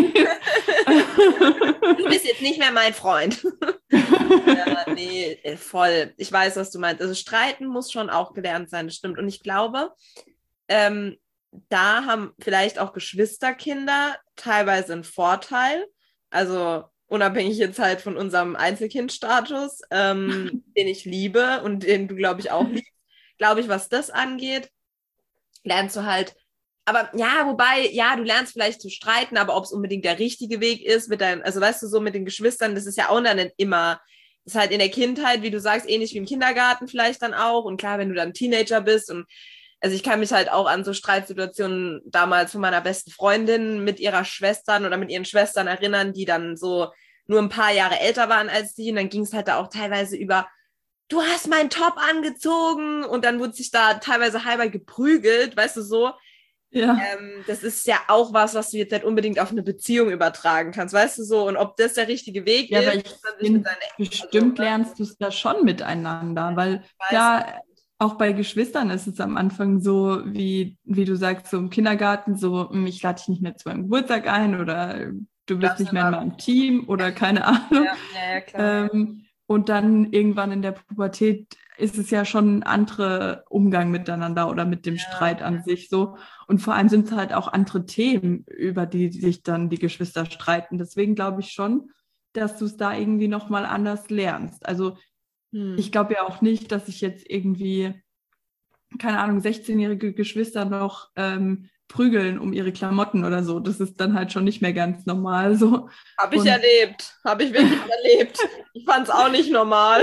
Du bist jetzt nicht mehr mein Freund. Ja, nee, voll. Ich weiß, was du meinst. Also streiten muss schon auch gelernt sein, das stimmt. Und ich glaube, ähm, da haben vielleicht auch Geschwisterkinder teilweise einen Vorteil. Also unabhängig jetzt halt von unserem Einzelkindstatus, ähm, den ich liebe und den du, glaube ich, auch liebst, glaube ich, was das angeht, lernst du halt, aber ja, wobei, ja, du lernst vielleicht zu streiten, aber ob es unbedingt der richtige Weg ist, mit deinen, also weißt du, so mit den Geschwistern, das ist ja auch dann nicht immer, das ist halt in der Kindheit, wie du sagst, ähnlich wie im Kindergarten vielleicht dann auch und klar, wenn du dann Teenager bist und also ich kann mich halt auch an so Streitsituationen damals von meiner besten Freundin mit ihrer Schwestern oder mit ihren Schwestern erinnern, die dann so nur ein paar Jahre älter waren als die. Und dann ging es halt da auch teilweise über, du hast meinen Top angezogen. Und dann wurde sich da teilweise halber geprügelt, weißt du so. Ja. Ähm, das ist ja auch was, was du jetzt nicht unbedingt auf eine Beziehung übertragen kannst, weißt du so. Und ob das der richtige Weg Ja, ist, aber ich dann sich finde, mit deinen bestimmt also, lernst du es da schon miteinander, weil weiß ja, auch bei Geschwistern ist es am Anfang so, wie, wie du sagst, so im Kindergarten, so, hm, ich lade dich nicht mehr zu meinem Geburtstag ein oder du bist darfst nicht mehr in immer- meinem Team oder keine Ahnung. Ja, ja, ja, klar. Ähm, und dann irgendwann in der Pubertät ist es ja schon ein anderer Umgang miteinander oder mit dem Ja. Streit an sich so. Und vor allem sind es halt auch andere Themen, über die sich dann die Geschwister streiten. Deswegen glaube ich schon, dass du es da irgendwie nochmal anders lernst. Also Hm. ich glaube ja auch nicht, dass ich jetzt irgendwie, keine Ahnung, sechzehnjährige Geschwister noch ähm, prügeln um ihre Klamotten oder so. Das ist dann halt schon nicht mehr ganz normal so. Habe ich Und- erlebt. Habe ich wirklich erlebt. Ich fand es auch nicht normal.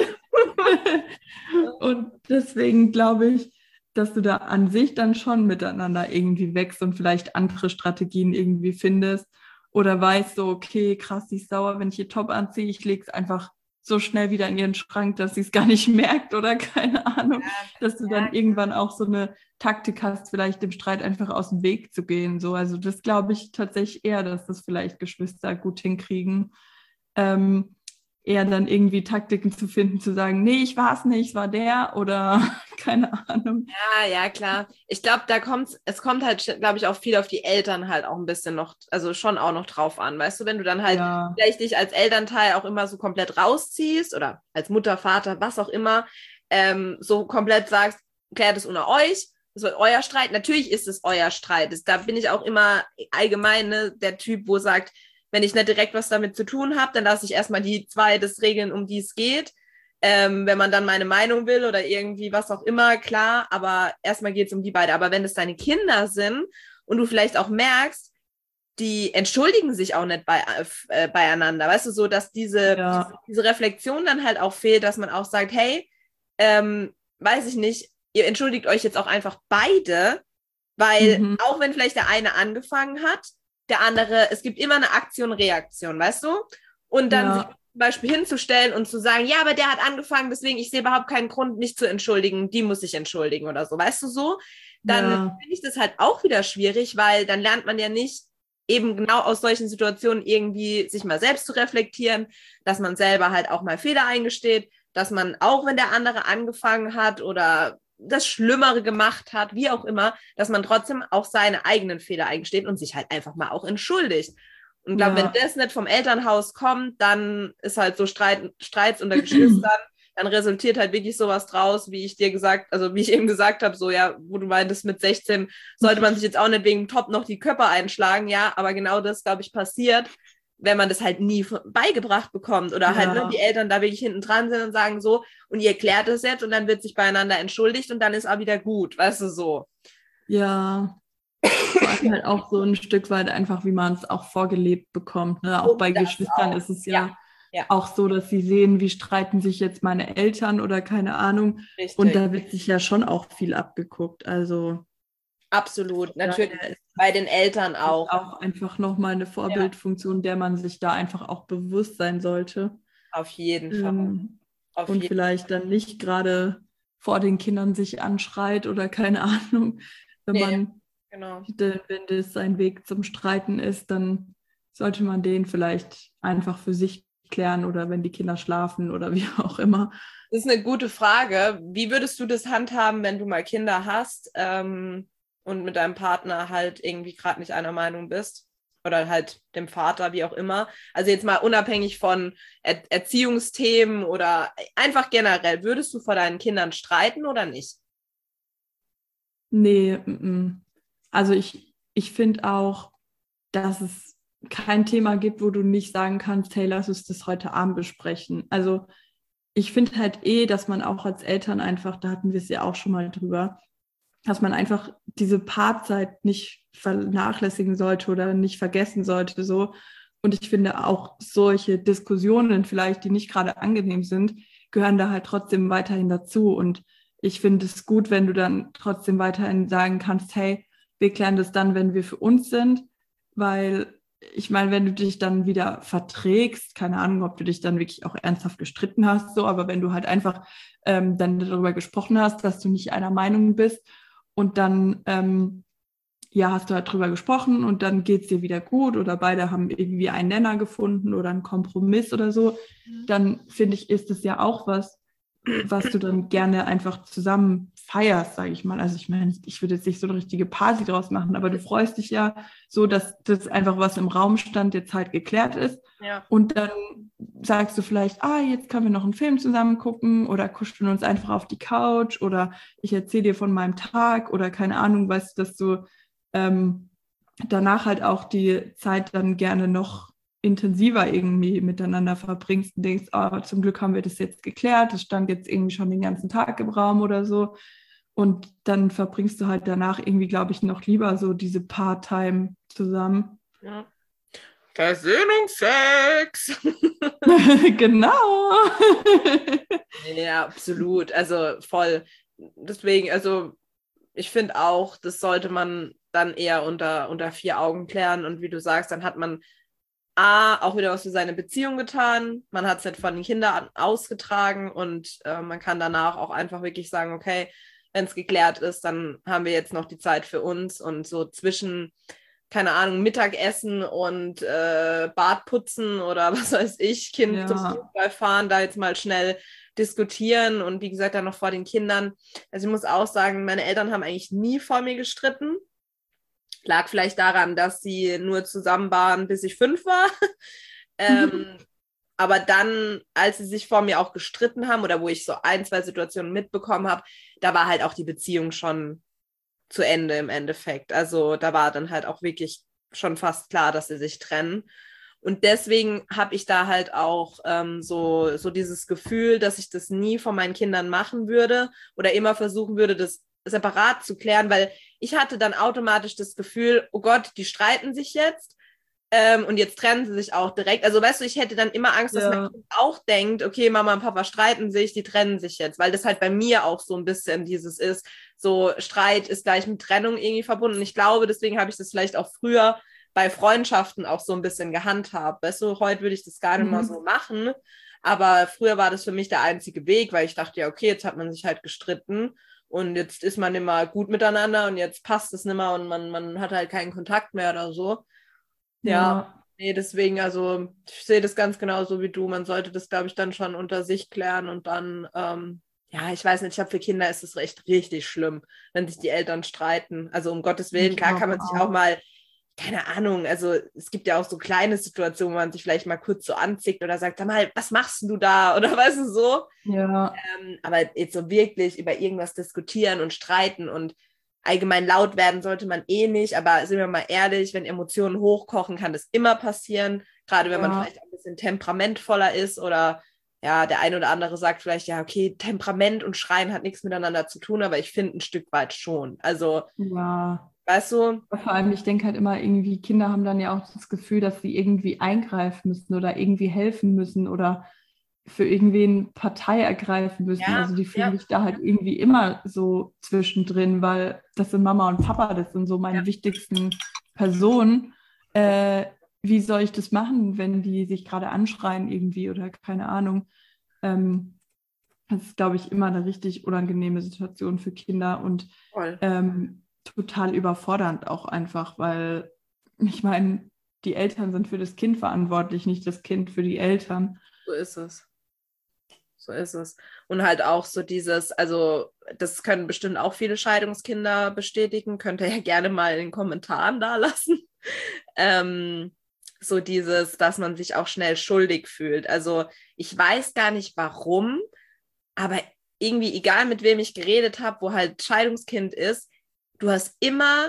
Und deswegen glaube ich, dass du da an sich dann schon miteinander irgendwie wächst und vielleicht andere Strategien irgendwie findest oder weißt so, okay, krass, sie ist sauer, wenn ich ihr Top anziehe, ich lege es einfach so schnell wieder in ihren Schrank, dass sie es gar nicht merkt oder keine Ahnung, dass du dann irgendwann auch so eine Taktik hast, vielleicht dem Streit einfach aus dem Weg zu gehen. So, also das glaube ich tatsächlich eher, dass das vielleicht Geschwister gut hinkriegen. Ähm, eher dann irgendwie Taktiken zu finden, zu sagen, nee, ich war es nicht, es war der oder keine Ahnung. Ja, ja, klar. Ich glaube, da kommt es kommt halt, glaube ich, auch viel auf die Eltern halt auch ein bisschen noch, also schon auch noch drauf an, weißt du, wenn du dann halt Ja. vielleicht dich als Elternteil auch immer so komplett rausziehst oder als Mutter, Vater, was auch immer, ähm, so komplett sagst, klärt es unter euch, das wird euer Streit. Natürlich ist es euer Streit. Das, da bin ich auch immer allgemein ne, der Typ, wo sagt, wenn ich nicht direkt was damit zu tun habe, dann lasse ich erstmal die zwei das regeln, um die es geht. Ähm, wenn man dann meine Meinung will oder irgendwie was auch immer, klar, aber erstmal geht es um die beide. Aber wenn es deine Kinder sind und du vielleicht auch merkst, die entschuldigen sich auch nicht bei, äh, beieinander, weißt du, so, dass diese, Ja. diese Reflexion dann halt auch fehlt, dass man auch sagt, hey, ähm, weiß ich nicht, ihr entschuldigt euch jetzt auch einfach beide, weil Mhm. auch wenn vielleicht der eine angefangen hat, der andere, es gibt immer eine Aktion-Reaktion, weißt du? Und dann Ja. sich zum Beispiel hinzustellen und zu sagen, ja, aber der hat angefangen, deswegen, ich sehe überhaupt keinen Grund, mich zu entschuldigen, die muss sich entschuldigen oder so, weißt du so? Dann Ja. finde ich das halt auch wieder schwierig, weil dann lernt man ja nicht eben genau aus solchen Situationen irgendwie sich mal selbst zu reflektieren, dass man selber halt auch mal Fehler eingesteht, dass man auch, wenn der andere angefangen hat oder das Schlimmere gemacht hat, wie auch immer, dass man trotzdem auch seine eigenen Fehler eingesteht und sich halt einfach mal auch entschuldigt. Und ich glaube, Ja. wenn das nicht vom Elternhaus kommt, dann ist halt so Streit, Streits unter Geschwistern, dann resultiert halt wirklich sowas draus, wie ich dir gesagt, also wie ich eben gesagt habe, so ja, wo du meintest, mit sechzehn sollte man sich jetzt auch nicht wegen Top noch die Köpfe einschlagen, ja, aber genau das, glaube ich, passiert, wenn man das halt nie beigebracht bekommt oder Ja. halt ne, die Eltern da wirklich hinten dran sind und sagen so, und ihr klärt es jetzt und dann wird sich beieinander entschuldigt und dann ist auch wieder gut, weißt du, so. Ja, vor allem halt auch so ein Stück weit einfach, wie man es auch vorgelebt bekommt. Ne? Auch Und bei das Geschwistern auch. ist es ja, Ja, ja. auch so, dass sie sehen, wie streiten sich jetzt meine Eltern oder keine Ahnung. Richtig. Und da wird sich ja schon auch viel abgeguckt. Also Absolut, natürlich. daher ist Bei den Eltern es auch. auch einfach nochmal eine Vorbildfunktion, der man sich da einfach auch bewusst sein sollte. Auf jeden Fall. Ähm, Auf und jeden vielleicht dann nicht gerade vor den Kindern sich anschreit oder keine Ahnung. Wenn Nee, man, genau. wenn das sein Weg zum Streiten ist, dann sollte man den vielleicht einfach für sich klären oder wenn die Kinder schlafen oder wie auch immer. Das ist eine gute Frage. Wie würdest du das handhaben, wenn du mal Kinder hast ähm, und mit deinem Partner halt irgendwie gerade nicht einer Meinung bist? Oder halt dem Vater, wie auch immer. Also jetzt mal unabhängig von er Erziehungsthemen oder einfach generell, würdest du vor deinen Kindern streiten oder nicht? Nee, m-m. Also ich, ich finde auch, dass es kein Thema gibt, wo du nicht sagen kannst, hey, lass uns das heute Abend besprechen. Also ich finde halt eh, dass man auch als Eltern einfach, da hatten wir es ja auch schon mal drüber, dass man einfach diese Paarzeit nicht vernachlässigen sollte oder nicht vergessen sollte. So. Und ich finde auch solche Diskussionen vielleicht, die nicht gerade angenehm sind, gehören da halt trotzdem weiterhin dazu. Und ich finde es gut, wenn du dann trotzdem weiterhin sagen kannst, hey, wir klären das dann, wenn wir für uns sind, weil ich meine, wenn du dich dann wieder verträgst, keine Ahnung, ob du dich dann wirklich auch ernsthaft gestritten hast, so, aber wenn du halt einfach ähm, dann darüber gesprochen hast, dass du nicht einer Meinung bist und dann ähm, ja, hast du halt drüber gesprochen und dann geht es dir wieder gut oder beide haben irgendwie einen Nenner gefunden oder einen Kompromiss oder so, dann finde ich, ist es ja auch was, was du dann gerne einfach zusammen feierst, sage ich mal. Also ich meine, ich würde jetzt nicht so eine richtige Party draus machen, aber du freust dich ja so, dass das einfach, was im Raum stand, jetzt halt geklärt ist. Ja. Und dann sagst du vielleicht, ah, jetzt können wir noch einen Film zusammen gucken oder kuscheln uns einfach auf die Couch oder ich erzähle dir von meinem Tag oder keine Ahnung, weißt du, dass du ähm, danach halt auch die Zeit dann gerne noch intensiver irgendwie miteinander verbringst und denkst, oh, zum Glück haben wir das jetzt geklärt, das stand jetzt irgendwie schon den ganzen Tag im Raum oder so. Und dann verbringst du halt danach irgendwie, glaube ich, noch lieber so diese Part-Time zusammen. Ja. Versöhnungsex! Genau! Ja, absolut. Also voll. Deswegen, also ich finde auch, das sollte man dann eher unter, unter vier Augen klären. Und wie du sagst, dann hat man A, auch wieder was für seine Beziehung getan. Man hat es halt von den Kindern ausgetragen und äh, man kann danach auch einfach wirklich sagen, okay, wenn es geklärt ist, dann haben wir jetzt noch die Zeit für uns und so zwischen, keine Ahnung, Mittagessen und äh, Badputzen oder was weiß ich, Kind Ja. zum Fußball fahren, da jetzt mal schnell diskutieren und wie gesagt dann noch vor den Kindern. Also ich muss auch sagen, meine Eltern haben eigentlich nie vor mir gestritten. Lag vielleicht daran, dass sie nur zusammen waren, bis ich fünf war. ähm, aber dann, als sie sich vor mir auch gestritten haben oder wo ich so ein, zwei Situationen mitbekommen habe, da war halt auch die Beziehung schon zu Ende im Endeffekt. Also da war dann halt auch wirklich schon fast klar, dass sie sich trennen. Und deswegen habe ich da halt auch ähm, so, so dieses Gefühl, dass ich das nie von meinen Kindern machen würde oder immer versuchen würde, das separat zu klären, weil ich hatte dann automatisch das Gefühl, oh Gott, die streiten sich jetzt ähm, und jetzt trennen sie sich auch direkt. Also weißt du, ich hätte dann immer Angst, dass Ja. mein Kind auch denkt, okay, Mama und Papa streiten sich, die trennen sich jetzt, weil das halt bei mir auch so ein bisschen dieses ist, so Streit ist gleich mit Trennung irgendwie verbunden. Und ich glaube, deswegen habe ich das vielleicht auch früher bei Freundschaften auch so ein bisschen gehandhabt. Weißt du, heute würde ich das gar nicht Mhm. mal so machen, aber früher war das für mich der einzige Weg, weil ich dachte, ja, okay, jetzt hat man sich halt gestritten und jetzt ist man immer gut miteinander und jetzt passt es nicht mehr und man, man hat halt keinen Kontakt mehr oder so. Ja, Ja, nee, deswegen, also ich sehe das ganz genauso wie du. Man sollte das, glaube ich, dann schon unter sich klären und dann, ähm, ja, ich weiß nicht, ich habe für Kinder ist es echt richtig schlimm, wenn sich die Eltern streiten. Also um Gottes Willen, ich klar kann glaube man sich auch auch. mal, keine Ahnung, also es gibt ja auch so kleine Situationen, wo man sich vielleicht mal kurz so anzickt oder sagt, sag mal, was machst du da? Oder weißt du so. Ja, Ähm, aber jetzt so wirklich über irgendwas diskutieren und streiten und allgemein laut werden sollte man eh nicht, aber sind wir mal ehrlich, wenn Emotionen hochkochen, kann das immer passieren, gerade wenn man ja. vielleicht ein bisschen temperamentvoller ist oder ja, der eine oder andere sagt vielleicht, ja, okay, Temperament und Schreien hat nichts miteinander zu tun, aber ich finde ein Stück weit schon. Also, Ja, weißt du, vor allem, ich denke halt immer irgendwie, Kinder haben dann ja auch das Gefühl, dass sie irgendwie eingreifen müssen oder irgendwie helfen müssen oder für irgendwen Partei ergreifen müssen. ja, Also die fühlen ja, sich da halt irgendwie immer so zwischendrin, weil das sind Mama und Papa, das sind so ja, meine wichtigsten Personen. Äh, wie soll ich das machen, wenn die sich gerade anschreien irgendwie oder keine Ahnung. Ähm, Das ist, glaube ich, immer eine richtig unangenehme Situation für Kinder und voll. ähm, total überfordernd auch einfach, weil ich meine, die Eltern sind für das Kind verantwortlich, nicht das Kind für die Eltern. So ist es. So ist es. Und halt auch so dieses, also das können bestimmt auch viele Scheidungskinder bestätigen, könnt ihr ja gerne mal in den Kommentaren da lassen. Ähm, so dieses, dass man sich auch schnell schuldig fühlt. Also ich weiß gar nicht warum, aber irgendwie, egal mit wem ich geredet habe, wo halt Scheidungskind ist, du hast immer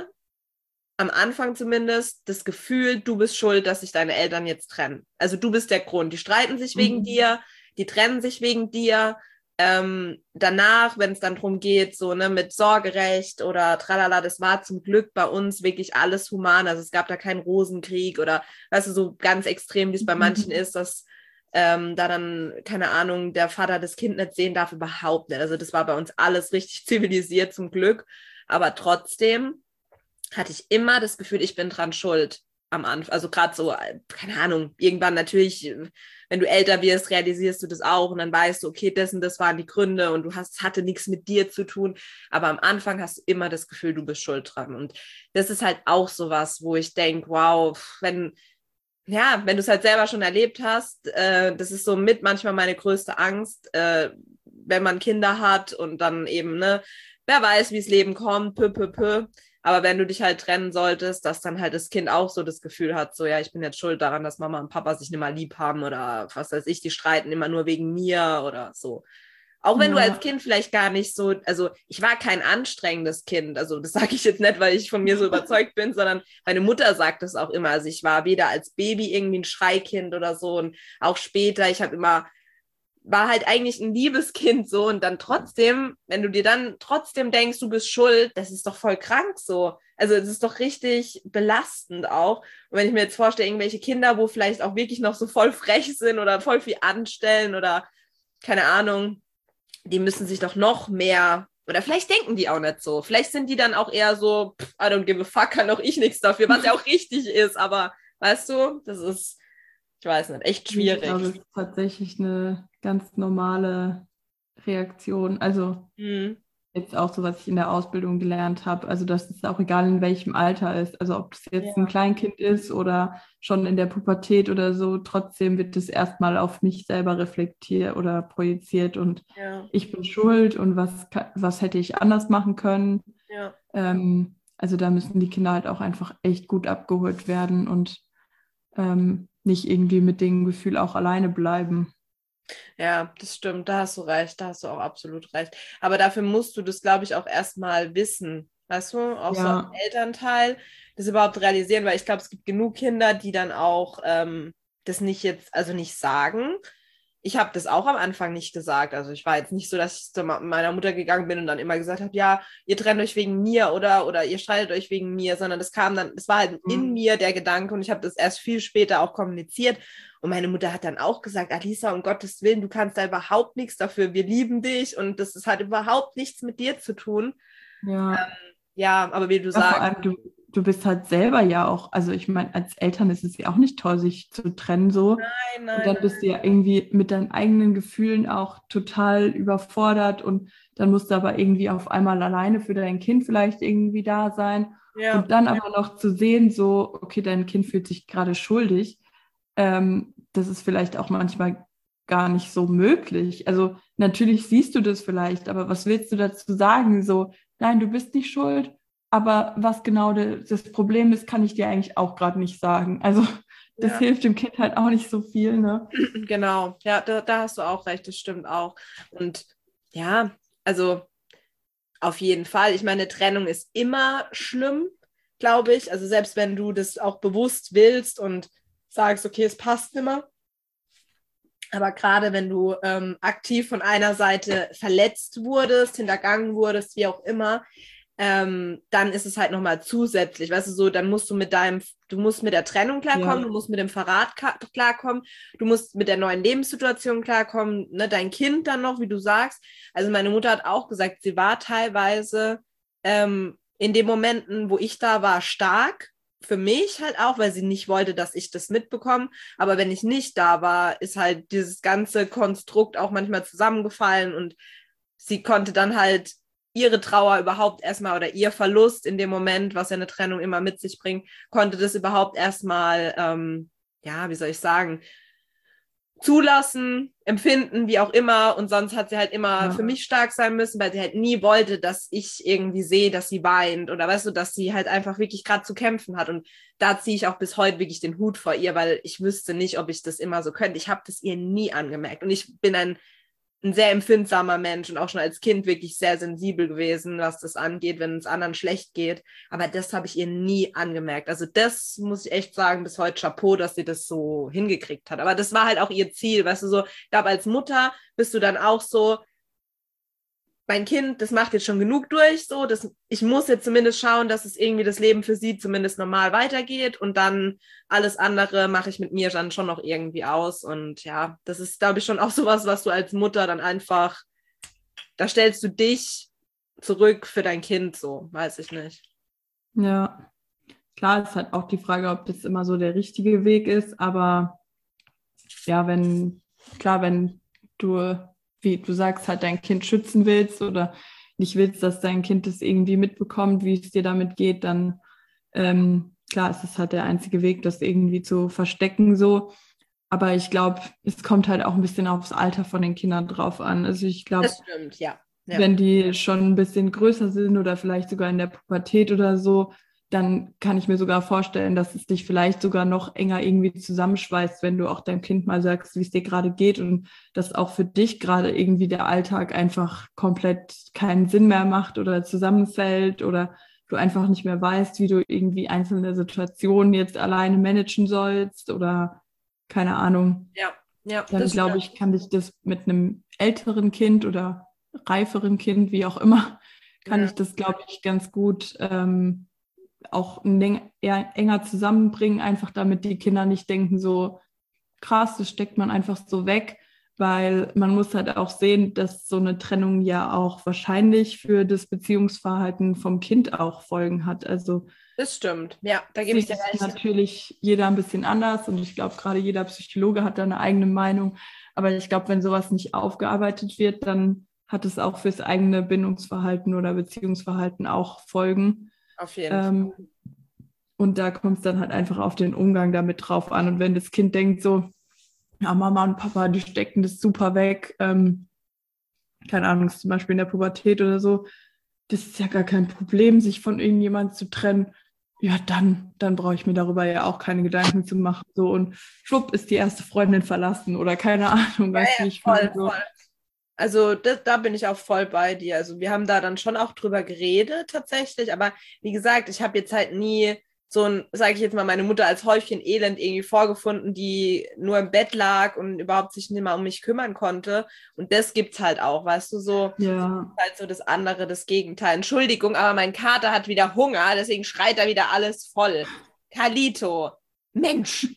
am Anfang zumindest das Gefühl, du bist schuld, dass sich deine Eltern jetzt trennen. Also du bist der Grund. Die streiten sich wegen Mhm. dir, die trennen sich wegen dir. Ähm, danach, wenn es dann darum geht, so ne, mit Sorgerecht oder tralala, das war zum Glück bei uns wirklich alles human. Also es gab da keinen Rosenkrieg oder, weißt du, so ganz extrem, wie es bei manchen Mhm. ist, dass ähm, da dann, keine Ahnung, der Vater das Kind nicht sehen darf, überhaupt nicht. Also das war bei uns alles richtig zivilisiert zum Glück. Aber trotzdem hatte ich immer das Gefühl, ich bin dran schuld am Anfang. Also gerade so, keine Ahnung, irgendwann natürlich, wenn du älter wirst, realisierst du das auch und dann weißt du, okay, das und das waren die Gründe und du hast, hatte nichts mit dir zu tun. Aber am Anfang hast du immer das Gefühl, du bist schuld dran. Und das ist halt auch sowas, wo ich denke, wow, wenn, ja, wenn du es halt selber schon erlebt hast, äh, das ist so mit manchmal meine größte Angst, äh, wenn man Kinder hat und dann eben, ne, wer weiß, wie das Leben kommt, pö, pö, pö. Aber wenn du dich halt trennen solltest, dass dann halt das Kind auch so das Gefühl hat, so, ja, ich bin jetzt schuld daran, dass Mama und Papa sich nicht mal lieb haben oder was weiß ich, die streiten immer nur wegen mir oder so. Auch wenn du als Ja, Kind vielleicht gar nicht so, also ich war kein anstrengendes Kind, also das sage ich jetzt nicht, weil ich von mir so überzeugt bin, sondern meine Mutter sagt das auch immer, also ich war weder als Baby irgendwie ein Schreikind oder so und auch später, ich habe immer, war halt eigentlich ein liebes Kind so und dann trotzdem, wenn du dir dann trotzdem denkst, du bist schuld, das ist doch voll krank so. Also es ist doch richtig belastend auch. Und wenn ich mir jetzt vorstelle, irgendwelche Kinder, wo vielleicht auch wirklich noch so voll frech sind oder voll viel anstellen oder keine Ahnung, die müssen sich doch noch mehr, oder vielleicht denken die auch nicht so. Vielleicht sind die dann auch eher so, pff, I don't give a fuck, kann auch ich nichts dafür, was ja auch richtig ist, aber weißt du, das ist, ich weiß nicht, echt ich glaube, schwierig. es ist tatsächlich eine ganz normale Reaktion. Also Mhm. jetzt auch so, was ich in der Ausbildung gelernt habe. Also, dass es auch egal in welchem Alter ist. Also, ob das jetzt ein Ja, Kleinkind ist oder schon in der Pubertät oder so, trotzdem wird es erstmal auf mich selber reflektiert oder projiziert und ja, ich bin schuld und was, ka- was hätte ich anders machen können. ja. Ähm, also, da müssen die Kinder halt auch einfach echt gut abgeholt werden und ähm, nicht irgendwie mit dem Gefühl auch alleine bleiben. Ja, das stimmt, da hast du recht, da hast du auch absolut recht. Aber dafür musst du das, glaube ich, auch erstmal wissen, weißt du, auch so als Ja, Elternteil, das überhaupt realisieren, weil ich glaube, es gibt genug Kinder, die dann auch ähm, das nicht jetzt, also nicht sagen. Ich habe das auch am Anfang nicht gesagt. Also ich war jetzt nicht so, dass ich zu meiner Mutter gegangen bin und dann immer gesagt habe, ja, ihr trennt euch wegen mir oder, oder ihr streitet euch wegen mir, sondern das kam dann, das war halt in mhm. mir der Gedanke und ich habe das erst viel später auch kommuniziert. Und meine Mutter hat dann auch gesagt, Alisa, um Gottes Willen, du kannst da überhaupt nichts dafür. Wir lieben dich und das ist halt überhaupt nichts mit dir zu tun. Ja. Ja, aber wie du Ja, vor sagst, allem, du, du bist halt selber ja auch, also ich meine, als Eltern ist es ja auch nicht toll, sich zu trennen so. Nein, nein, Und dann bist du ja irgendwie mit deinen eigenen Gefühlen auch total überfordert und dann musst du aber irgendwie auf einmal alleine für dein Kind vielleicht irgendwie da sein. ja. Und dann aber noch zu sehen, so, okay, dein Kind fühlt sich gerade schuldig, ähm, das ist vielleicht auch manchmal gar nicht so möglich. Also natürlich siehst du das vielleicht, aber was willst du dazu sagen? So, nein, du bist nicht schuld, aber was genau de, das Problem ist, kann ich dir eigentlich auch gerade nicht sagen. Also das Ja. hilft dem Kind halt auch nicht so viel, ne? Genau, ja, da, da hast du auch recht, das stimmt auch. Und ja, also auf jeden Fall. Ich meine, Trennung ist immer schlimm, glaube ich. Also selbst wenn du das auch bewusst willst und sagst, okay, es passt immer. Aber gerade wenn du ähm, aktiv von einer Seite verletzt wurdest, hintergangen wurdest, wie auch immer, ähm, dann ist es halt nochmal zusätzlich. Weißt du, so, dann musst du mit deinem, du musst mit der Trennung klarkommen, Ja. du musst mit dem Verrat klarkommen, du musst mit der neuen Lebenssituation klarkommen, ne, dein Kind dann noch, wie du sagst. Also meine Mutter hat auch gesagt, sie war teilweise ähm, in den Momenten, wo ich da war, stark. Für mich halt auch, weil sie nicht wollte, dass ich das mitbekomme. Aber wenn ich nicht da war, ist halt dieses ganze Konstrukt auch manchmal zusammengefallen und sie konnte dann halt ihre Trauer überhaupt erstmal oder ihr Verlust in dem Moment, was ja eine Trennung immer mit sich bringt, konnte das überhaupt erstmal, ähm, ja, wie soll ich sagen, zulassen, empfinden, wie auch immer. Und sonst hat sie halt immer Ja. für mich stark sein müssen, weil sie halt nie wollte, dass ich irgendwie sehe, dass sie weint oder weißt du, dass sie halt einfach wirklich gerade zu kämpfen hat. Und da ziehe ich auch bis heute wirklich den Hut vor ihr, weil ich wüsste nicht, ob ich das immer so könnte. Ich habe das ihr nie angemerkt. Und ich bin ein ein sehr empfindsamer Mensch und auch schon als Kind wirklich sehr sensibel gewesen, was das angeht, wenn es anderen schlecht geht. Aber das habe ich ihr nie angemerkt. Also das muss ich echt sagen, bis heute Chapeau, dass sie das so hingekriegt hat. Aber das war halt auch ihr Ziel, weißt du, so, ich glaube, als Mutter bist du dann auch so, mein Kind, das macht jetzt schon genug durch, so, das, ich muss jetzt zumindest schauen, dass es irgendwie das Leben für sie zumindest normal weitergeht und dann alles andere mache ich mit mir dann schon noch irgendwie aus und ja, das ist, glaube ich, schon auch sowas, was du als Mutter dann einfach, da stellst du dich zurück für dein Kind, so, weiß ich nicht. Ja, klar ist halt auch die Frage, ob das immer so der richtige Weg ist, aber ja, wenn, klar, wenn du, wie du sagst, halt dein Kind schützen willst oder nicht willst, dass dein Kind das irgendwie mitbekommt, wie es dir damit geht, dann ähm, klar, es ist halt der einzige Weg, das irgendwie zu verstecken so. Aber ich glaube, es kommt halt auch ein bisschen aufs Alter von den Kindern drauf an. Also ich glaube, Das stimmt, ja. ja. wenn die schon ein bisschen größer sind oder vielleicht sogar in der Pubertät oder so, dann kann ich mir sogar vorstellen, dass es dich vielleicht sogar noch enger irgendwie zusammenschweißt, wenn du auch deinem Kind mal sagst, wie es dir gerade geht und dass auch für dich gerade irgendwie der Alltag einfach komplett keinen Sinn mehr macht oder zusammenfällt oder du einfach nicht mehr weißt, wie du irgendwie einzelne Situationen jetzt alleine managen sollst oder keine Ahnung. Ja, ja, Dann das glaube stimmt. ich, kann dich das mit einem älteren Kind oder reiferen Kind, wie auch immer, kann Ja. ich das, glaube ich, ganz gut ähm, auch eher enger zusammenbringen, einfach damit die Kinder nicht denken, so krass, das steckt man einfach so weg, weil man muss halt auch sehen, dass so eine Trennung ja auch wahrscheinlich für das Beziehungsverhalten vom Kind auch Folgen hat. Also Das stimmt, ja, da gebe ich sieht dir es recht. natürlich jeder ein bisschen anders und ich glaube, gerade jeder Psychologe hat da eine eigene Meinung. Aber ich glaube, wenn sowas nicht aufgearbeitet wird, dann hat es auch fürs eigene Bindungsverhalten oder Beziehungsverhalten auch Folgen. Auf jeden Fall. Ähm, und da kommt es dann halt einfach auf den Umgang damit drauf an. Und wenn das Kind denkt so, ja, Mama und Papa, die stecken das super weg, ähm, keine Ahnung, zum Beispiel in der Pubertät oder so, das ist ja gar kein Problem, sich von irgendjemandem zu trennen. Ja, dann, dann brauche ich mir darüber ja auch keine Gedanken zu machen. So und schwupp ist die erste Freundin verlassen oder keine Ahnung, Ja, weißt du, ja, wie ich meine. voll, So. voll. Also das, da bin ich auch voll bei dir. Also wir haben da dann schon auch drüber geredet tatsächlich, aber wie gesagt, ich habe jetzt halt nie so ein, sage ich jetzt mal, meine Mutter als Häufchen Elend irgendwie vorgefunden, die nur im Bett lag und überhaupt sich nicht mal um mich kümmern konnte. Und das gibt's halt auch, weißt du, so Ja, halt so das andere, das Gegenteil. Entschuldigung, aber mein Kater hat wieder Hunger, deswegen schreit er wieder alles voll. Carlito, Mensch.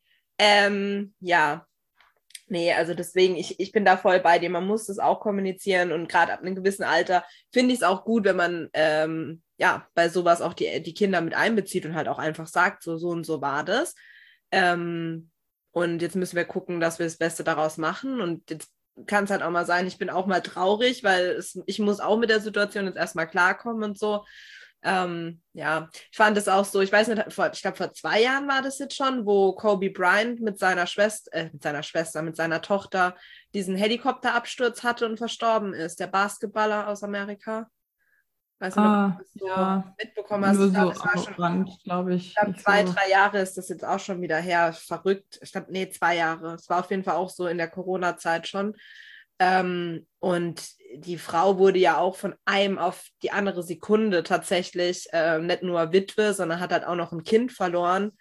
Ähm, ja. Nee, also deswegen, ich, ich bin da voll bei dir. Man muss das auch kommunizieren und gerade ab einem gewissen Alter finde ich es auch gut, wenn man ähm, ja, bei sowas auch die, die Kinder mit einbezieht und halt auch einfach sagt, so, so und so war das. Ähm, und jetzt müssen wir gucken, dass wir das Beste daraus machen. Und jetzt kann es halt auch mal sein, ich bin auch mal traurig, weil es, ich muss auch mit der Situation jetzt erstmal klarkommen und so. Ähm, ja, ich fand es auch so, ich weiß nicht, vor, ich glaube vor zwei Jahren war das jetzt schon, wo Kobe Bryant mit seiner Schwester, äh, mit seiner Schwester, mit seiner Tochter diesen Helikopterabsturz hatte und verstorben ist. Der Basketballer aus Amerika. Weiß nicht, ob du Ah, das so ja, mitbekommen hast. nur Ich glaube, so es war am schon, Rand, glaube ich ich, glaube, nicht zwei, so. drei Jahre ist das jetzt auch schon wieder her. Verrückt. Ich glaube, nee, zwei Jahre. Es war auf jeden Fall auch so in der Corona-Zeit schon. Ähm, und die Frau wurde ja auch von einem auf die andere Sekunde tatsächlich äh, nicht nur Witwe, sondern hat halt auch noch ein Kind verloren.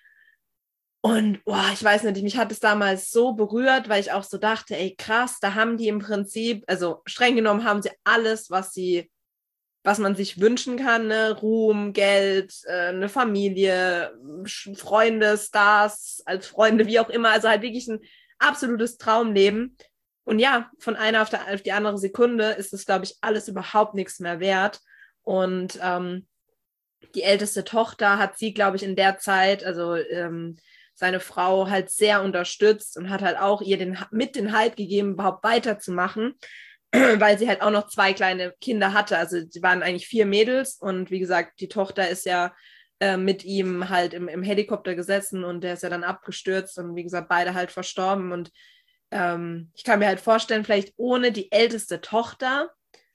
Und boah, ich weiß nicht, mich hat es damals so berührt, weil ich auch so dachte, ey krass, da haben die im Prinzip, also streng genommen haben sie alles, was sie was man sich wünschen kann, ne? Ruhm, Geld, äh, eine Familie, Freunde, Stars, als Freunde, wie auch immer. Also halt wirklich ein absolutes Traumleben. Und ja, von einer auf, der, auf die andere Sekunde ist es, glaube ich, alles überhaupt nichts mehr wert. Und ähm, die älteste Tochter hat sie, glaube ich, in der Zeit, also ähm, seine Frau halt sehr unterstützt und hat halt auch ihr den, mit den Halt gegeben, überhaupt weiterzumachen, weil sie halt auch noch zwei kleine Kinder hatte. Also sie waren eigentlich vier Mädels und wie gesagt, die Tochter ist ja äh, mit ihm halt im, im Helikopter gesessen und der ist ja dann abgestürzt und wie gesagt, beide halt verstorben. Und ähm, ich kann mir halt vorstellen, vielleicht ohne die älteste Tochter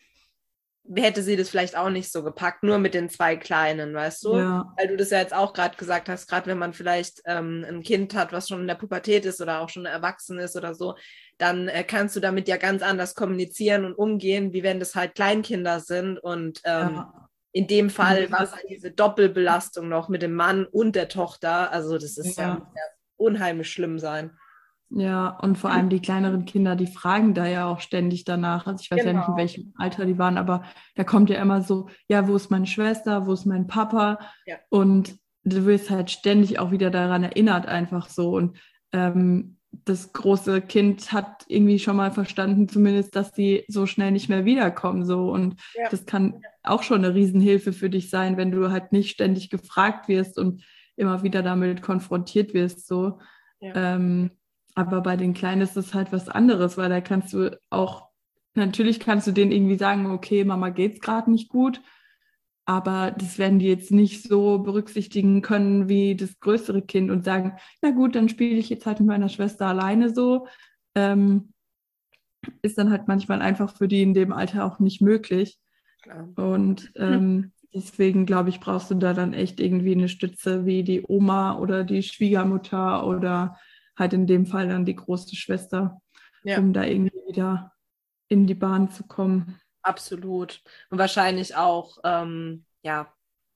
hätte sie das vielleicht auch nicht so gepackt, nur mit den zwei Kleinen, weißt du? Ja, Weil du das ja jetzt auch gerade gesagt hast, gerade wenn man vielleicht ähm, ein Kind hat, was schon in der Pubertät ist oder auch schon erwachsen ist oder so, dann äh, kannst du damit ja ganz anders kommunizieren und umgehen, wie wenn das halt Kleinkinder sind. Und ähm, ja. in dem Und Fall wenn war es das, halt diese Doppelbelastung noch mit dem Mann und der Tochter. Also das ist ja, muss ja. ja unheimlich schlimm sein. Ja, und vor allem die kleineren Kinder, die fragen da ja auch ständig danach. Also ich weiß ja nicht, in Genau. welchem Alter die waren, aber da kommt ja immer so, ja, wo ist meine Schwester, wo ist mein Papa? Ja. Und du wirst halt ständig auch wieder daran erinnert, einfach so. Und ähm, das große Kind hat irgendwie schon mal verstanden, zumindest, dass die so schnell nicht mehr wiederkommen. So. Und Ja. das kann auch schon eine Riesenhilfe für dich sein, wenn du halt nicht ständig gefragt wirst und immer wieder damit konfrontiert wirst. So. Ja. Ähm, aber bei den Kleinen ist es halt was anderes, weil da kannst du auch, natürlich kannst du denen irgendwie sagen, okay, Mama geht's gerade nicht gut, aber das werden die jetzt nicht so berücksichtigen können wie das größere Kind und sagen, na gut, dann spiele ich jetzt halt mit meiner Schwester alleine so. Ähm, ist dann halt manchmal einfach für die in dem Alter auch nicht möglich. Klar. Und ähm, deswegen, glaube ich, brauchst du da dann echt irgendwie eine Stütze wie die Oma oder die Schwiegermutter oder halt in dem Fall dann die große Schwester, Ja. um da irgendwie wieder in die Bahn zu kommen. Absolut. Und wahrscheinlich auch, ähm, ja,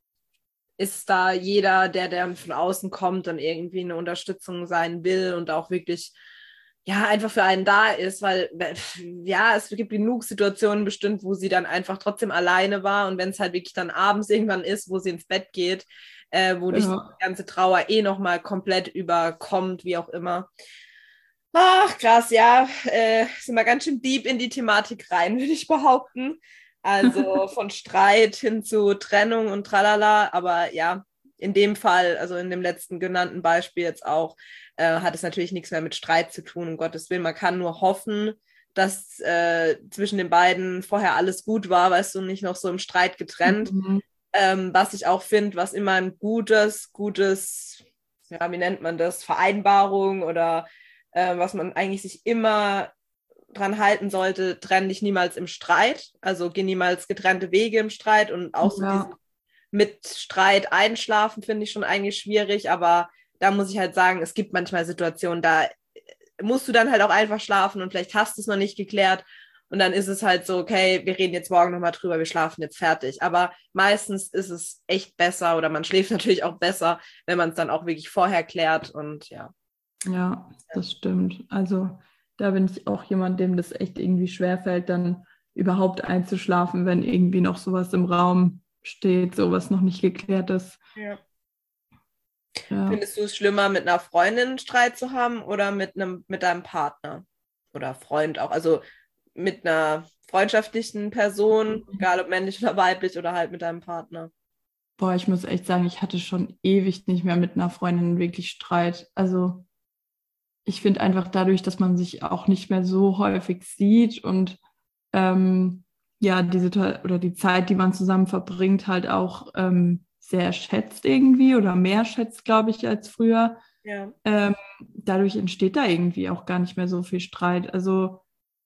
ist da jeder, der, der von außen kommt und irgendwie eine Unterstützung sein will und auch wirklich, ja, einfach für einen da ist, weil, ja, es gibt genug Situationen bestimmt, wo sie dann einfach trotzdem alleine war und wenn es halt wirklich dann abends irgendwann ist, wo sie ins Bett geht, äh, wo dich die Ja, ganze Trauer eh nochmal komplett überkommt, wie auch immer. Ach, krass, ja, äh, sind wir ganz schön deep in die Thematik rein, würde ich behaupten. Also von Streit hin zu Trennung und tralala, aber ja, in dem Fall, also in dem letzten genannten Beispiel jetzt auch, äh, hat es natürlich nichts mehr mit Streit zu tun, um Gottes Willen. Man kann nur hoffen, dass äh, zwischen den beiden vorher alles gut war, weißt du, nicht noch so im Streit getrennt. mhm. Ähm, was ich auch finde, was immer ein gutes, gutes, ja, wie nennt man das, Vereinbarung oder äh, was man eigentlich sich immer dran halten sollte, trenn dich niemals im Streit, also geh niemals getrennte Wege im Streit und auch so dieses Ja, mit Streit einschlafen finde ich schon eigentlich schwierig, aber da muss ich halt sagen, es gibt manchmal Situationen, da musst du dann halt auch einfach schlafen und vielleicht hast du es noch nicht geklärt und dann ist es halt so, okay, wir reden jetzt morgen nochmal drüber, wir schlafen jetzt fertig. Aber meistens ist es echt besser oder man schläft natürlich auch besser, wenn man es dann auch wirklich vorher klärt und ja. ja, das stimmt. Also da bin ich auch jemand, dem das echt irgendwie schwerfällt, dann überhaupt einzuschlafen, wenn irgendwie noch sowas im Raum steht, sowas noch nicht geklärt ist. Ja. Ja. Findest du es schlimmer, mit einer Freundin Streit zu haben oder mit einem, mit deinem Partner oder Freund auch? Also mit einer freundschaftlichen Person, egal ob männlich oder weiblich oder halt mit deinem Partner? Boah, ich muss echt sagen, ich hatte schon ewig nicht mehr mit einer Freundin wirklich Streit. Also ich finde einfach dadurch, dass man sich auch nicht mehr so häufig sieht und ähm, ja, diese oder die Zeit, die man zusammen verbringt, halt auch ähm, sehr schätzt irgendwie oder mehr schätzt, glaube ich, als früher. Ja. Ähm, dadurch entsteht da irgendwie auch gar nicht mehr so viel Streit. Also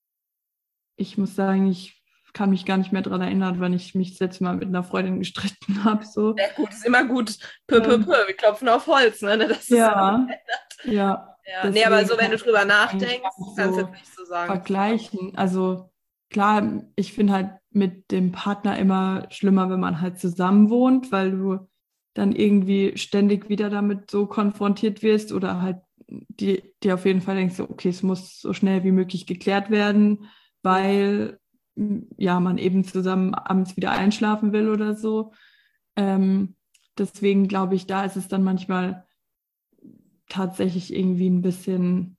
ich muss sagen, ich kann mich gar nicht mehr daran erinnern, wann ich mich das letzte Mal mit einer Freundin gestritten habe. So. Sehr gut, ist immer gut. Pö, pö, Ähm, pö. Wir klopfen auf Holz, ne? Das ist ja, ja. ja. Nee, aber so, wenn kann du ich drüber das eigentlich nachdenkst, gar nicht kannst du so jetzt nicht so sagen. vergleichen. Also klar, ich finde halt mit dem Partner immer schlimmer, wenn man halt zusammen wohnt, weil du dann irgendwie ständig wieder damit so konfrontiert wirst oder halt dir die auf jeden Fall denkst, so, okay, es muss so schnell wie möglich geklärt werden, weil ja, man eben zusammen abends wieder einschlafen will oder so. Ähm, deswegen glaube ich, da ist es dann manchmal tatsächlich irgendwie ein bisschen,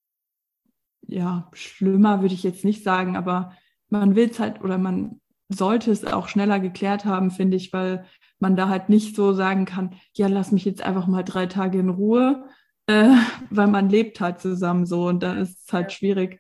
ja, schlimmer, würde ich jetzt nicht sagen, aber man will es halt oder man sollte es auch schneller geklärt haben, finde ich, weil man da halt nicht so sagen kann, ja, lass mich jetzt einfach mal drei Tage in Ruhe, äh, weil man lebt halt zusammen so und dann ist es halt schwierig,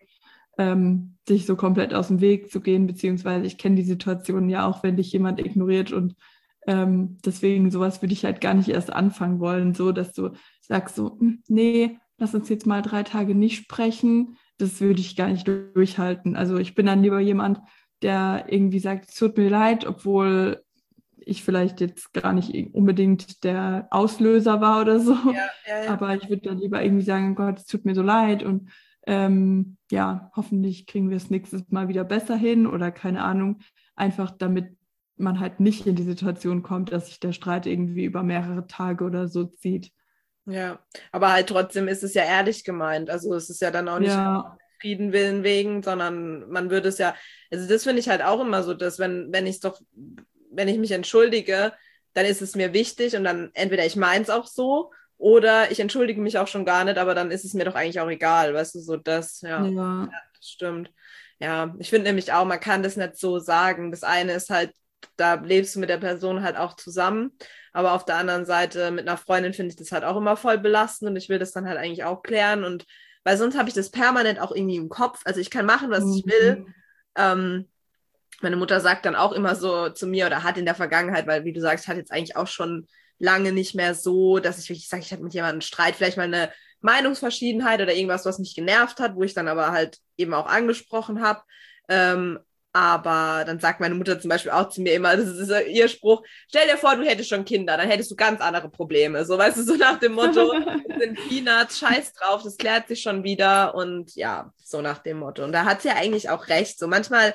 ähm, sich so komplett aus dem Weg zu gehen, beziehungsweise ich kenne die Situation ja auch, wenn dich jemand ignoriert und ähm, deswegen sowas würde ich halt gar nicht erst anfangen wollen, so dass du sagst so, nee, lass uns jetzt mal drei Tage nicht sprechen, das würde ich gar nicht durchhalten. Also ich bin dann lieber jemand, der irgendwie sagt, es tut mir leid, obwohl ich vielleicht jetzt gar nicht unbedingt der Auslöser war oder so. Ja, ja, ja. Aber ich würde dann lieber irgendwie sagen, Gott, es tut mir so leid und ähm, ja, hoffentlich kriegen wir es nächstes Mal wieder besser hin oder keine Ahnung, einfach damit man halt nicht in die Situation kommt, dass sich der Streit irgendwie über mehrere Tage oder so zieht. Ja, aber halt trotzdem ist es ja ehrlich gemeint. Also es ist ja dann auch nicht Ja, Frieden willen wegen, sondern man würde es ja, also das finde ich halt auch immer so, dass wenn, wenn ich es doch, wenn ich mich entschuldige, dann ist es mir wichtig und dann entweder ich meine es auch so oder ich entschuldige mich auch schon gar nicht, aber dann ist es mir doch eigentlich auch egal, weißt du, so das, ja, ja, das stimmt. Ja, ich finde nämlich auch, man kann das nicht so sagen. Das eine ist halt, da lebst du mit der Person halt auch zusammen, aber auf der anderen Seite mit einer Freundin finde ich das halt auch immer voll belastend und ich will das dann halt eigentlich auch klären und weil sonst habe ich das permanent auch irgendwie im Kopf. Also ich kann machen, was ich will. mhm. Ähm, meine Mutter sagt dann auch immer so zu mir oder hat in der Vergangenheit, weil wie du sagst, hat jetzt eigentlich auch schon lange nicht mehr so, dass ich wirklich sage, ich hatte mit jemandem einen Streit, vielleicht mal eine Meinungsverschiedenheit oder irgendwas, was mich genervt hat, wo ich dann aber halt eben auch angesprochen habe. Ähm, aber dann sagt meine Mutter zum Beispiel auch zu mir immer, das ist ihr Spruch, stell dir vor, du hättest schon Kinder, dann hättest du ganz andere Probleme. So, weißt du, so nach dem Motto, das sind Peanuts, scheiß drauf, das klärt sich schon wieder und ja, so nach dem Motto. Und da hat sie ja eigentlich auch recht. So manchmal,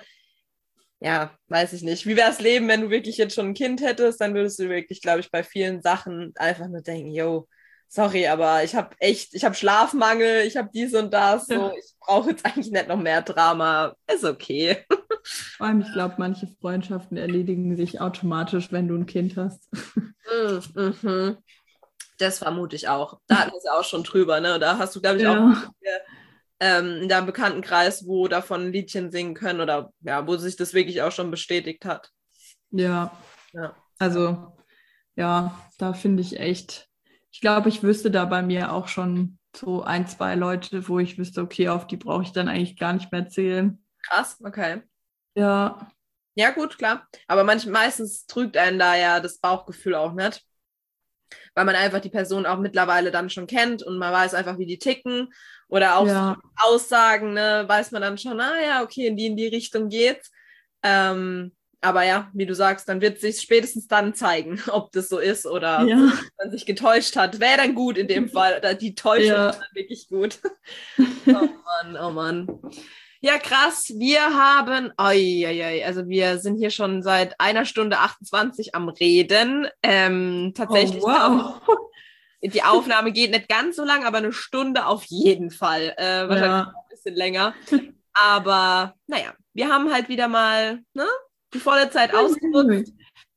ja, weiß ich nicht, wie wäre das Leben, wenn du wirklich jetzt schon ein Kind hättest, dann würdest du wirklich, glaube ich, bei vielen Sachen einfach nur denken, yo, sorry, aber ich habe echt, ich habe Schlafmangel, ich habe dies und das, so, Ja. ich brauche jetzt eigentlich nicht noch mehr Drama, ist okay. Vor allem, ich glaube, manche Freundschaften erledigen sich automatisch, wenn du ein Kind hast. Mm, mhm. Das vermute ich auch. Da hatten wir es ja auch schon drüber, ne? Da hast du, glaube ich, auch Ja, ähm, in deinem Bekanntenkreis, wo davon ein Liedchen singen können oder ja, wo sich das wirklich auch schon bestätigt hat. ja. Ja. Also, ja, da finde ich echt, ich glaube, ich wüsste da bei mir auch schon so ein, zwei Leute, wo ich wüsste, okay, auf die brauche ich dann eigentlich gar nicht mehr zählen. Krass, okay. Ja, Ja, gut, klar. Aber manch, meistens trügt einen da ja das Bauchgefühl auch nicht, weil man einfach die Person auch mittlerweile dann schon kennt und man weiß einfach, wie die ticken oder auch so ja, Aussagen, ne, weiß man dann schon, ah ja, okay, in die, in die Richtung geht's. Ähm, aber ja, wie du sagst, dann wird sich spätestens dann zeigen, ob das so ist oder ja, man sich getäuscht hat. Wäre dann gut in dem Fall. Oder die Täuschung ja. ist dann wirklich gut. Oh Mann, oh Mann. Ja, krass. Wir haben, oi, oi, oi, also wir sind hier schon seit einer Stunde achtundzwanzig am Reden. Ähm, tatsächlich, Oh, wow. die Aufnahme geht nicht ganz so lang, aber eine Stunde auf jeden Fall. Äh, wahrscheinlich Ja, noch ein bisschen länger. Aber naja, wir haben halt wieder mal ne, die volle Zeit ausgenutzt.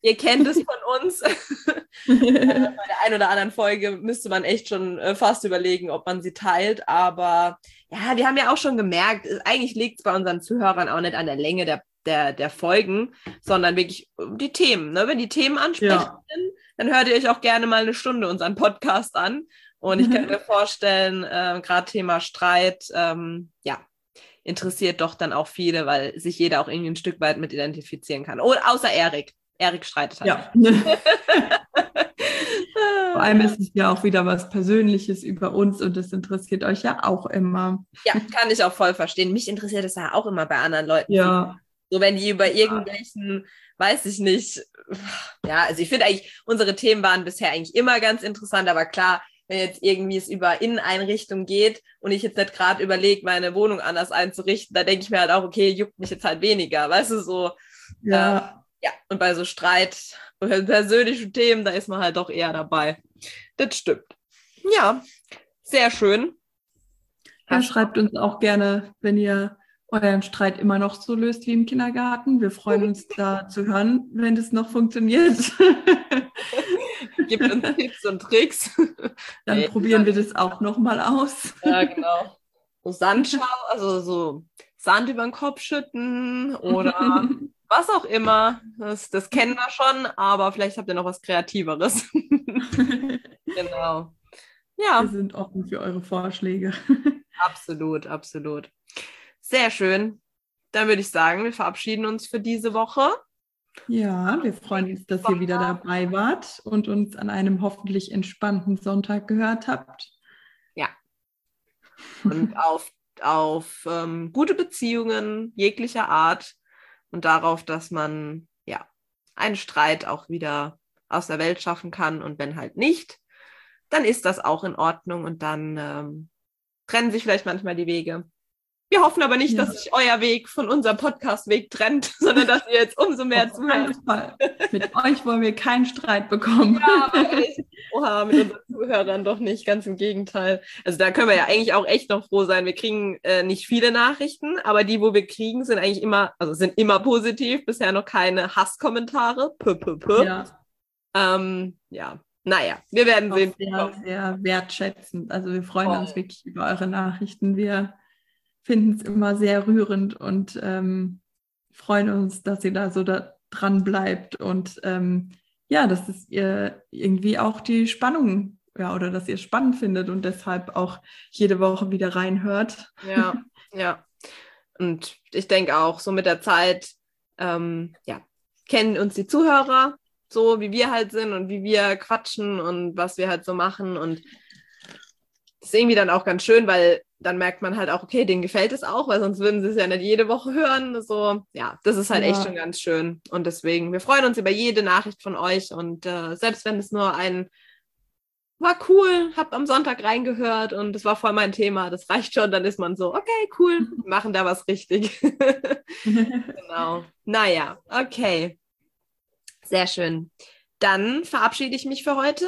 Ihr kennt es von uns. Bei der einen oder anderen Folge müsste man echt schon äh, fast überlegen, ob man sie teilt. Aber ja, wir haben ja auch schon gemerkt, eigentlich liegt es bei unseren Zuhörern auch nicht an der Länge der, der, der Folgen, sondern wirklich um die Themen. Ne? Wenn die Themen ansprechen Ja. sind, dann hört ihr euch auch gerne mal eine Stunde unseren Podcast an. Und ich kann mir vorstellen, äh, gerade Thema Streit, ähm, ja, interessiert doch dann auch viele, weil sich jeder auch irgendwie ein Stück weit mit identifizieren kann. Oh, außer Erik. Erik streitet halt. Ja. Vor allem ist es ja auch wieder was Persönliches über uns und das interessiert euch ja auch immer. Ja, kann ich auch voll verstehen. Mich interessiert es ja auch immer bei anderen Leuten. Ja. So, wenn die über irgendwelchen, weiß ich nicht, ja, also ich finde eigentlich, unsere Themen waren bisher eigentlich immer ganz interessant, aber klar, wenn jetzt irgendwie es über Inneneinrichtung geht und ich jetzt nicht gerade überlege, meine Wohnung anders einzurichten, da denke ich mir halt auch, okay, juckt mich jetzt halt weniger, weißt du, so. Ja. Ähm, ja, und bei so Streit, persönlichen Themen, da ist man halt doch eher dabei. Das stimmt. Ja, sehr schön. Ja, schreibt uns auch gerne, wenn ihr euren Streit immer noch so löst wie im Kindergarten. Wir freuen uns da zu hören, wenn das noch funktioniert. Gibt uns Tipps und Tricks. Dann Nee, probieren wir das auch nochmal aus. Ja, genau. So Sandschau, also so Sand über den Kopf schütten oder was auch immer. Das, das kennen wir schon, aber vielleicht habt ihr noch was Kreativeres. Genau. Ja. Wir sind offen für eure Vorschläge. Absolut, absolut. Sehr schön. Dann würde ich sagen, wir verabschieden uns für diese Woche. Ja, wir freuen uns, dass ihr wieder dabei wart und uns an einem hoffentlich entspannten Sonntag gehört habt. Ja. Und auf, auf ähm, gute Beziehungen jeglicher Art und darauf, dass man ja einen Streit auch wieder aus der Welt schaffen kann. Und wenn halt nicht, dann ist das auch in Ordnung und dann ähm, trennen sich vielleicht manchmal die Wege. Wir hoffen aber nicht, ja. dass sich euer Weg von unserem Podcast-Weg trennt, sondern dass ihr jetzt umso mehr zuhört. Mit euch wollen wir keinen Streit bekommen. Ja, aber echt. Oha, mit unseren Zuhörern doch nicht, ganz im Gegenteil. Also da können wir ja eigentlich auch echt noch froh sein. Wir kriegen äh, nicht viele Nachrichten, aber die, wo wir kriegen, sind eigentlich immer, also sind immer positiv. Bisher noch keine Hasskommentare. Pö, pö, pö. Ja. Ähm, ja, naja, wir werden auch sehen. Sehr, sehr wertschätzend. Also wir freuen oh. uns wirklich über eure Nachrichten. Wir finden es immer sehr rührend und ähm, freuen uns, dass ihr da so da dran bleibt und ähm, ja, dass es ihr irgendwie auch die Spannung, ja, oder dass ihr es spannend findet und deshalb auch jede Woche wieder reinhört. Ja, ja. Und ich denke auch, so mit der Zeit, ähm, ja, kennen uns die Zuhörer, so wie wir halt sind und wie wir quatschen und was wir halt so machen und das ist irgendwie dann auch ganz schön, weil dann merkt man halt auch, okay, denen gefällt es auch, weil sonst würden sie es ja nicht jede Woche hören. So, ja, das ist halt ja. echt schon ganz schön. Und deswegen, wir freuen uns über jede Nachricht von euch. Und äh, selbst wenn es nur ein war cool, hab am Sonntag reingehört und das war voll mein Thema, das reicht schon, dann ist man so, okay, cool, wir machen da was richtig. Genau. Naja, okay. Sehr schön. Dann verabschiede ich mich für heute.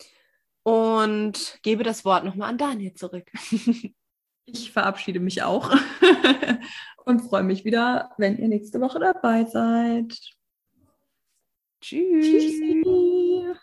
Und gebe das Wort nochmal an Daniel zurück. Ich verabschiede mich auch und freue mich wieder, wenn ihr nächste Woche dabei seid. Tschüss. Tschüssi.